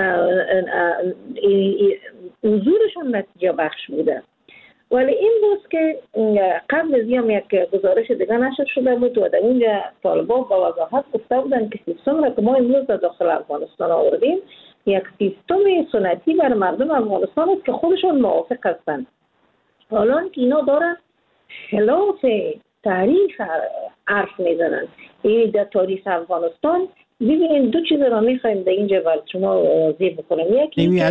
حضورشون نتیجه بخش بوده. ولی این روز که قبل از هم یک گزارش دیگه نشر شده بود و در اونجا طالبان با وضاحت گفته بودن که سیستم را که ما امروز در داخل افغانستان آوردیم یک سیستم سنتی بر مردم افغانستان است که خودشون موافق هستند. حالا که اینا دارن خلاف تاریخ حرف میزنن. این در تاریخ افغانستان ببینید دو چیز را میخوایم در اینجا برای شما واضح بکنم. یکی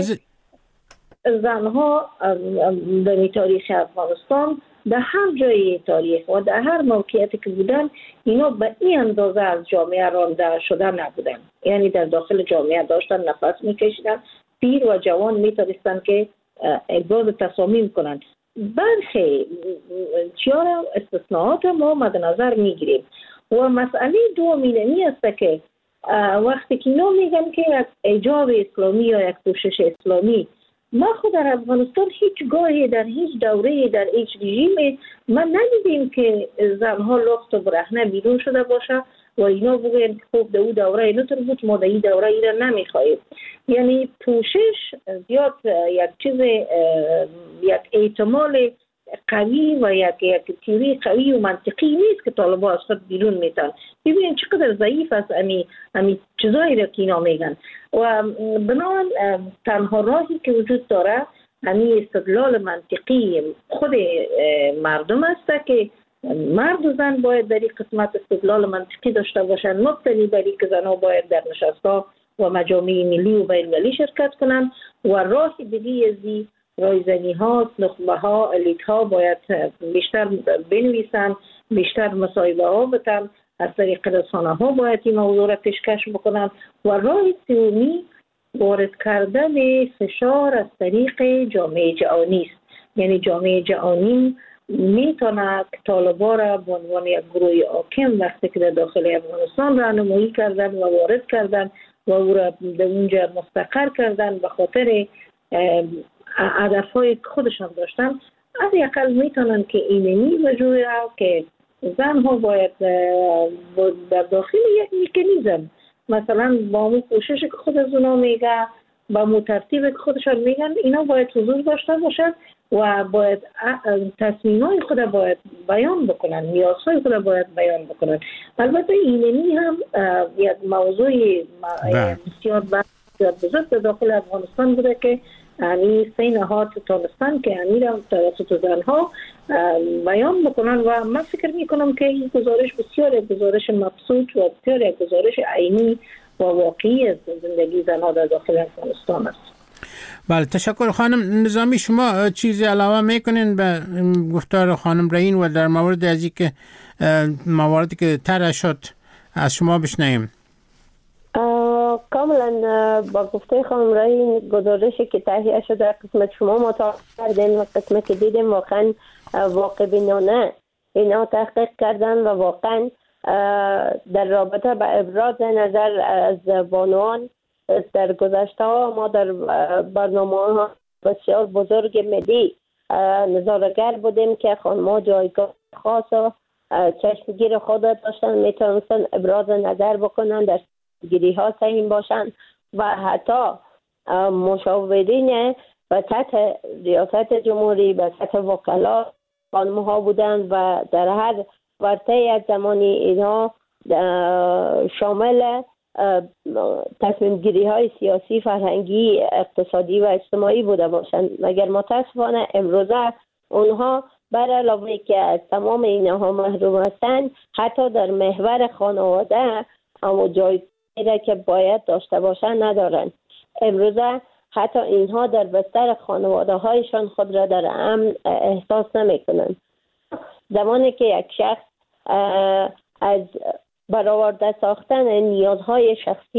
زنها در تاریخ افغانستان در هر جای تاریخ و در هر موقعیتی که بودن اینا به این اندازه از جامعه رانده شده نبودن، یعنی در داخل جامعه داشتن نفس میکشیدن، پیر و جوان میتونستن که ابراز تصامیم کنند. برخی چیارا استثناءات ما مد نظر میگیریم و مسئله دومینمی است که وقتی که اینا میگن که یک ایجاب اسلامی یا یک پوشش اسلامی، ما خود در افغانستان هیچ گاهی در هیچ دوره در هیچ رژیم من ندیدیم که زنها لخت و برهنه بیرون شده باشه و اینا بگوین خوب در اون دوره اینو تر بود ما در این دوره اینا نمیخواهیم. یعنی پوشش زیاد یک چیز یک احتمال قوی و یک تیوری قوی و منطقی نیست که طالبان از خود بیرون میتن. ببینید چقدر ضعیف است امی چیزایی را که اینا میگن. و بنابراین تنها راهی که وجود داره امی استدلال منطقی خود مردم است که مرد و زن باید در این قسمت استدلال منطقی داشته باشند، مبتنی بر اینکه زنها باید در نشست‌ها و مجامع ملی و بین‌المللی شرکت کنند و راه دیگه ازی رایزنی ها، نخبه ها، الیت ها باید بیشتر بنویسن، بیشتر مصاحبه ها بتن، از طریق رسانه ها باید این موضوع را پیشکش بکنن و راه سومی وارد کردن فشار از طریق جامعه جهانی است. یعنی جامعه جهانی میتونه طالبان را به عنوان یک گروه حاکم وقتی که در داخل افغانستان راهنمایی کردن و وارد کردن و او را در اونجا مستقر کردن به خاطر هدفهای خودشان داشتن، از اقل میتونن که اینمی وجود که زنها باید در داخل یک میکانیزم مثلا با اون کوشش که خود از اونا میگه با مو ترتیب که خودشان میگن اینا باید حضور داشته باشن و باید تصمیمای خود باید بیان بکنن، نیازهای خود باید بیان بکنن. البته اینمی هم یک موضوع بسیار بزرگ در داخل افغانستان بوده که امی سه نهاد تانستان که امی را توسط زنها بیان بکنن و من فکر میکنم که این گزارش بسیار یک گزارش مبسوط و بسیار یک گزارش عینی و واقعی از زندگی زنها در داخل افغانستان است. بله، تشکر خانم نظامی. شما چیزی علاوه میکنین به گفتار خانم رئین و در مورد از اینکه مواردی که طرح شد از شما بشنویم؟ کاملا با گفته خانم رئین گزارشی که تهیه شده قسمت شما مطالعه کردین و قسمت که دیدیم واقعا واقع بینانه اینا تحقیق کردن و واقعا در رابطه به ابراز نظر از بانوان در گذشته ها ما در برنامه ها بسیار بزرگ ملی نظاره‌گر بودیم که خانم‌ها جایگاه خاص و چشمگیر خود داشتن، میتونستن ابراز نظر بکنن، در گیری ها سهیم باشن و حتی مشاورین و سطح ریاست جمهوری و سطح وکلا خانم‌ها بودن و در هر ورطه از زمانی اینها شامل تصمیم گیری های سیاسی، فرهنگی، اقتصادی و اجتماعی بوده باشند. مگر متاسفانه امروزه اونها بر علاوه که از تمام اینها محروم هستند، حتی در محور خانواده اما جایی که باید داشته باشند ندارند. امروزه حتی اینها در بستر خانواده هایشان خود را در امن احساس نمی کنند. زمانی که یک شخص از برآورده ساختن نیازهای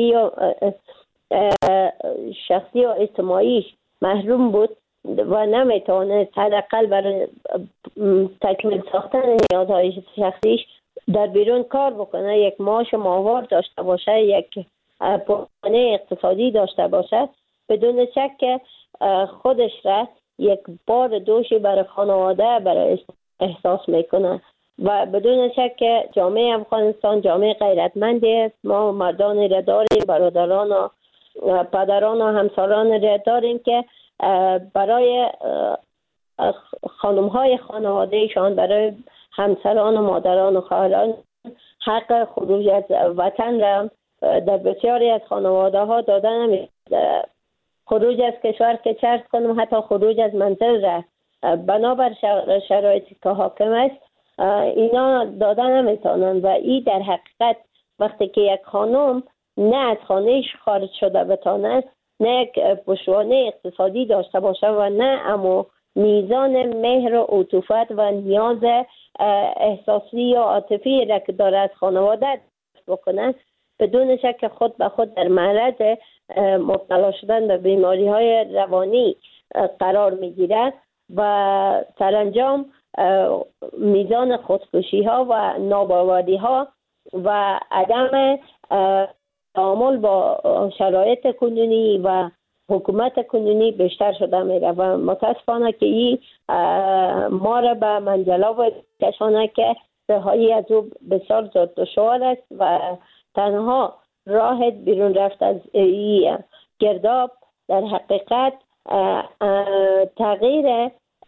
شخصی و اجتماعی محروم بود و نمیتوانست حداقل برای تکمیل ساختن نیازهای شخصیش در بیرون کار بکنه، یک معاش ماهوار داشته باشه، یک پوانه اقتصادی داشته باشه، بدون شک که خودش را یک بار دوشی برای خانواده برای احساس میکنه و بدون شک که جامعه افغانستان جامعه غیرتمندی است. ما مردان را داریم، برادران و پدران و همسران را داریم که برای خانم‌های خانوادهشان، برای همسران و مادران و خواهران حق خروج از وطن را در بسیاری از خانواده ها دادن نمی‌شه. خروج از کشور که چرت کنم حتی خروج از منزل را بنابر شرایطی که حاکم است اینا دادن نمیتونن و این در حقیقت وقتی که یک خانم نه از خانهش خارج شده بتانه، نه یک پشتوانه اقتصادی داشته باشه و نه اما میزان مهر و عطوفت و نیاز احساسی و عاطفی را که داره از خانواده بکنه، بدون شک خود به خود در معرض مبتلا شدن به بیماری های روانی قرار میگیره و سرانجام میزان خودکشی ها و ناباوری ها و عدم تعامل با شرایط کنونی و حکومت کنونی بیشتر شده میره و متاسفانه که این ما را به منزله باید کشانه که رهایی از او بسیار زود دشوار است و تنها راه بیرون رفت از این گرداب در حقیقت تغییر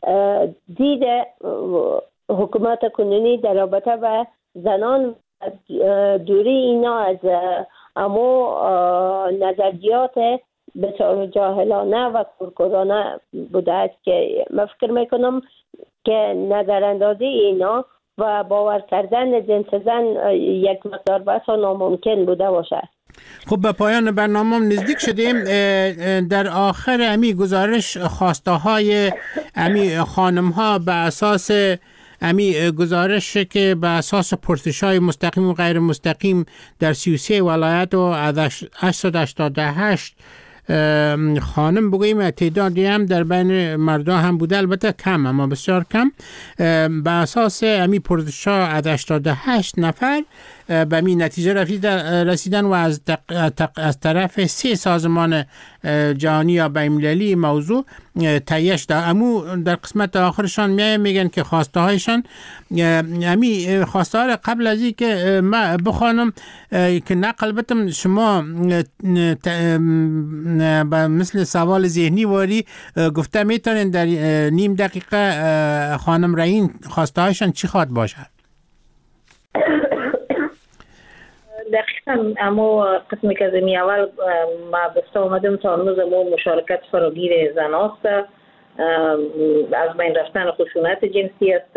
دید حکومت کنونی در رابطه به زنان دوری اینا از امو نظریات بسیار جاهلانه و کورکورانه بوده است که من فکر میکنم که نظراندازی اینا و باور کردن جنس زن یک مقدار بسا ناممکن بوده باشه. خب به پایان برنامه نزدیک شدیم. در آخر امی گزارش خواسته های امی خانم ها به اساس امی گزارش که به اساس پرسش های مستقیم و غیر مستقیم در 33 ولایت و 888 خانم بگوییم تعدادی هم در بین مردان هم بوده، البته کم اما بسیار کم. به اساس امی پرسش ها 88 نفر به می نتیجه رسیدن و از طرف 3 سازمان جهانی یا بین‌المللی موضوع تایید شده. امو در قسمت آخرشان میگن که خواسته هایشان امی خواسته ها قبل از این که ما بخوانم که نقل بتم شما مثل سوال ذهنی واری گفته میتونین در نیم دقیقه خانم رئین خواسته هایشان چی خواد باشه؟ دقیقا اما قسمی که از امی اول ما بسته آمدیم تا هنوز مشارکت فراگیر زن است، از بین رفتن خشونت جنسی است،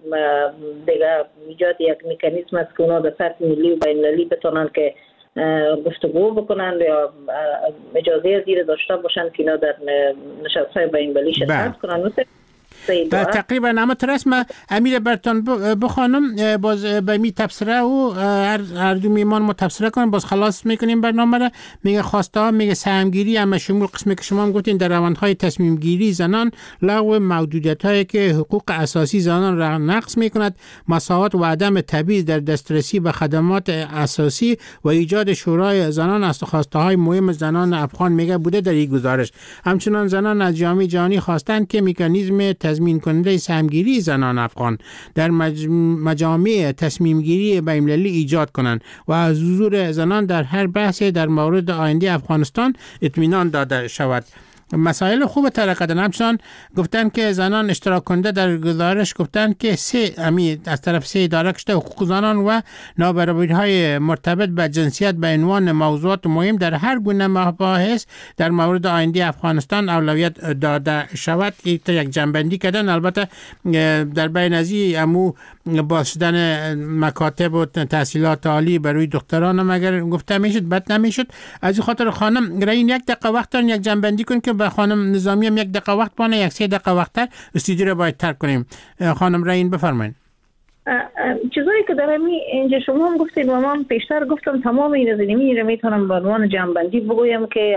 دیگه ایجاد یک مکانیزم است که اونا در سطح ملی و بین‌المللی بتونن که گفتگو بکنن یا اجازه زیر داشته باشن که اینا در نشست‌های بین‌المللی شرکت کنن. تقریبا اما رسم امیر برتان بخوانم باز به می تبصره و هر دو میمان ما تبصره کنیم باز خلاص میکنیم برنامه را. میگه خواسته ها میگه سهمگیری اما شمول قسمی که شما هم گفتین در روندهای تصمیم گیری زنان، لغو محدودیت هایی که حقوق اساسی زنان را نقض میکند، مساوات و عدم تبعیض در دسترسی به خدمات اساسی و ایجاد شورای زنان از خواسته های مهم زنان افغان میگه بوده در این گزارش. همچنان زنان از جامعه جهانی خواستند که مکانیزم تضمین کننده سهمگیری زنان افغان در مجامع تصمیم گیری بین‌المللی ایجاد کنند و از حضور زنان در هر بحث در مورد آینده افغانستان اطمینان داده شود. مسائل خوب ترقیدن. همچنان گفتن که زنان اشتراک کننده در گزارش گفتن که از طرف 3 اداره کشته حقوق زنان و نابرابری‌های مرتبط به جنسیت به عنوان موضوعات مهم در هر گونه مباحث در مورد آینده افغانستان اولویت داده شود. یک جنبندی کردن. البته در بین از امو باز شدن مکاتب و تحصیلات عالی برای دکتران مگر گفته میشد بد نمیشد. از این خاطر خانم رئین یک دقیقه وقت دارین یک جنبندی کن که به خانم نظامی هم 1 دقیقه وقت بانه، 3 دقیقه وقت استودیو رو باید ترک کنیم. خانم رئین بفرمایید. چیزایی که در اینجا شما هم گفتید و من پیشتر گفتم تمام این از اینمی رو میتونم به عنوان جنبندی بگویم که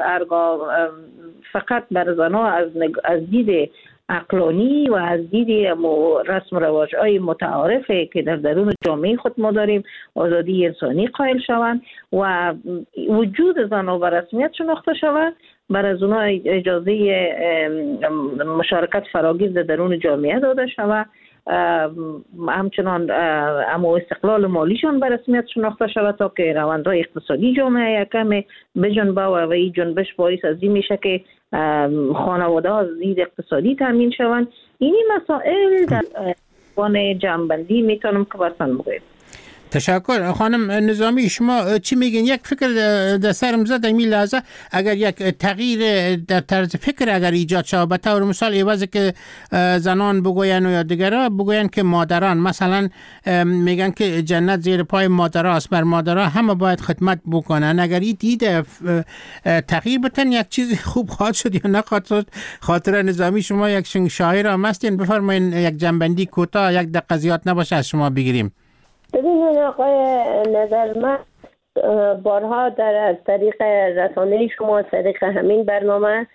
فقط بر زنها از دید عقلانی و از دید رسم و رواج‌های متعارفه که در درون جامعه خود ما داریم آزادی انسانی قائل شوند و وجود زنها و رسمیت شناخته شود، بر از اونها اجازه مشارکت فراگیر در درون جامعه داده شود، همچنان اما استقلال مالیشان به رسمیت شناخته شود تا که روندهای اقتصادی جامعه یکم بجنبه و این جنبش باعث از این میشه که خانواده ها زیر اقتصادی تامین شوند. اینی مسائل در عنوان جنبندی میتونم که برسن بگویم. تشکر. خانم نظامی شما چی میگین؟ یک فکر در سرم زد این لحظه اگر یک تغییر در طرز فکر اگر ایجاد شود به طور مثال عوض که زنان بگوین یا دیگرها بگوین که مادران مثلا میگن که جنت زیر پای مادرها است، بر مادرها همه باید خدمت بکنن، اگر این دید تغییر بتن یک چیز خوب خواهد شد یا نخواهد شد؟ خاطر نظامی شما یک شاعر هم هستین، بفرمایید یک جنبندی کوتاه 1 دقیقه زیاد نباشه از شما بگیریم. ببینید آقای نظر، من بارها از طریق رسانه شما، از طریق همین برنامه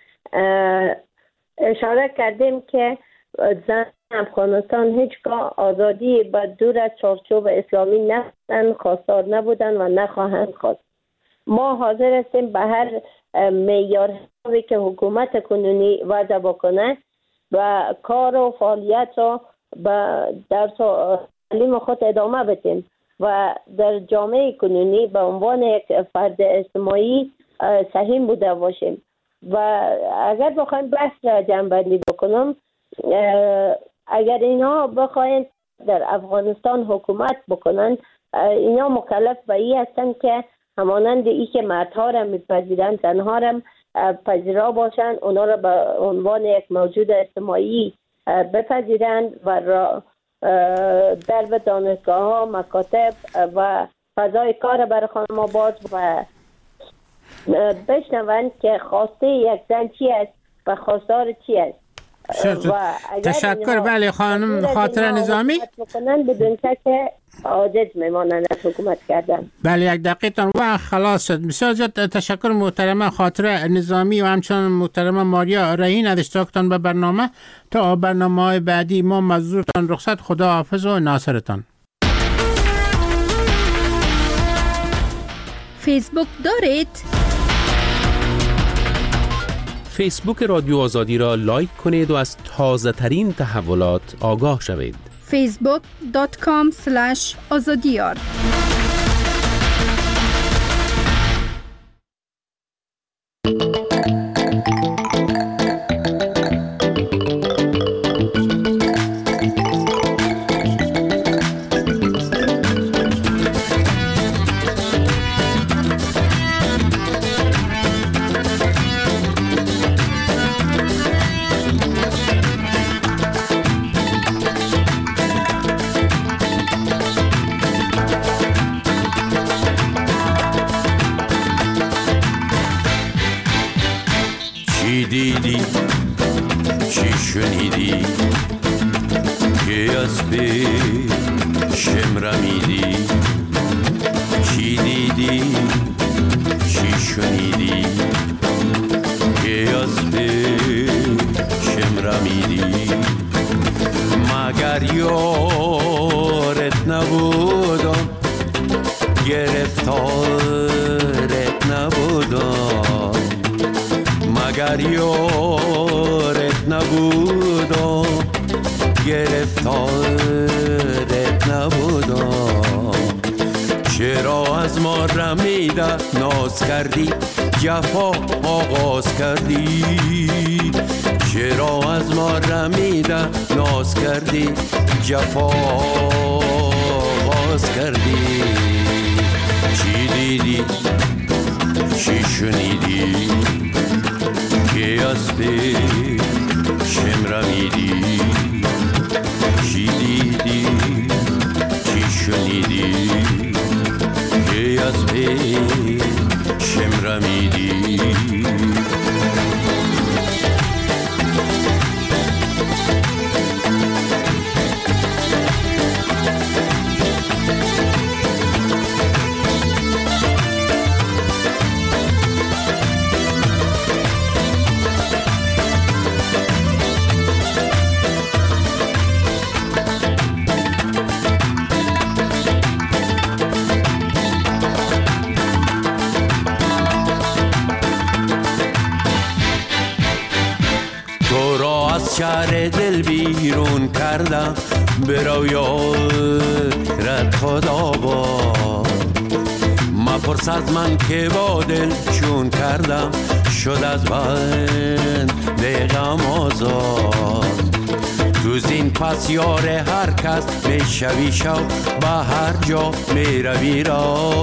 اشاره کردیم که زن افغانستان هیچگاه آزادی با دور از چارچوب اسلامی نبودن، خواستار نبودن و نخواهند خواست. ما حاضر هستیم به هر معیاری که حکومت کنونی وضع بکنه و کار و فعالیت رو به درس و تعلیم خود ادامه بدیم و در جامعه کنونی به عنوان یک فرد اجتماعی سهیم بوده باشیم. و اگر بخوایم بحث را جنبندی بکنم، اگر اینا بخواین در افغانستان حکومت بکنن، اینا مکلف به این هستند که همانند ای که مردها را میپذیرند زنها را پذیرا باشند، اونا را به عنوان یک موجود اجتماعی بپذیرند و در دانشگاه ها، مکاتب و فضای کار برای خانم باز و بشنوند که خواسته یک زن چی است و خواستار چی است. تشکر. بله خانم خاطره نظامی بدون شک عاجز میمانند از حکومت کردن. بله 1 دقیقه تان وقت خلاص شد. بسیار زیاد تشکر محترمه خاطره نظامی و همچنان محترمه ماریا رهین از اشتراکتان به برنامه. تا برنامه‌های بعدی ما مزدورتان رخصت. خدا حافظ و ناصرتان. فیسبوک دارید؟ فیسبوک رادیو آزادی را لایک کنید و از تازه ترین تحولات آگاه شوید. facebook.com/azadiyar دیدی چی شنیدی که از پیشم رمیدی؟ چی دیدی چی شنیدی که از پیشم رمیدی؟ مگر یارت نبودم گرفتارت نبودم؟ مگر یارت نبودم گرفتارت نبودم؟ چرا از ما رمیده ناز کردی جفا آغاز کردی؟ چرا از ما رمیده ناز کردی جفا آغاز کردی؟ چی دیدی چی شنیدی که از پیشم رمیدی؟ چی دیدی چی شنیدی که از پیشم رمیدی؟ شهر دل بیرون کردم به رویارت خدا با مپرس از من که با دل چون کردم شد از بند غم آزاد. تو زین پس یار هر کس میشوی شو به هر جا میروی را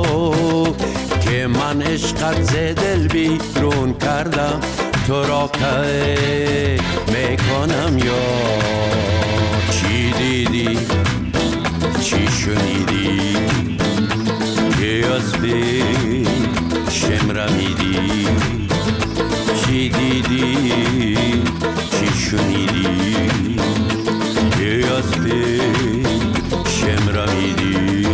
که من عشقت ز دل بیرون کردم تو را که میکنم یا چی دیدی چی شنیدی که از پیشم رمیدی؟ چی دیدی چی شنیدی که از پیشم رمیدی؟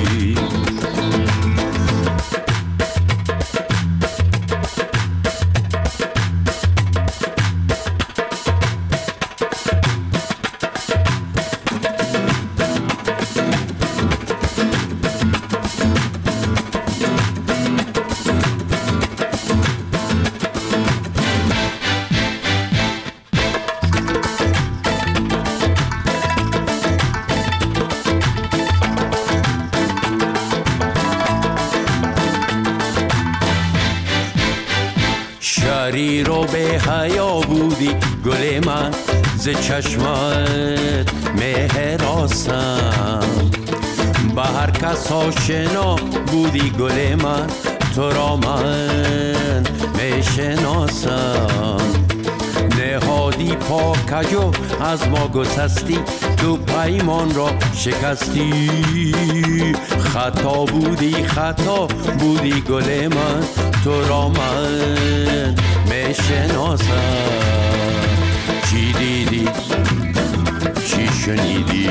شری رو به حیا بودی گل من ز چشمت مهراسم، به هر کس آشنا بودی گل من، تو را من میشناسم. نهادی پاکجو از ما گسستی، تو پیمان را شکستی. خطا بودی گل من، تو را من میشناسم. چی دیدی چی شنیدی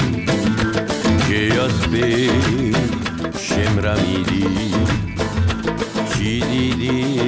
که از به شمرمیدی؟ چی دیدی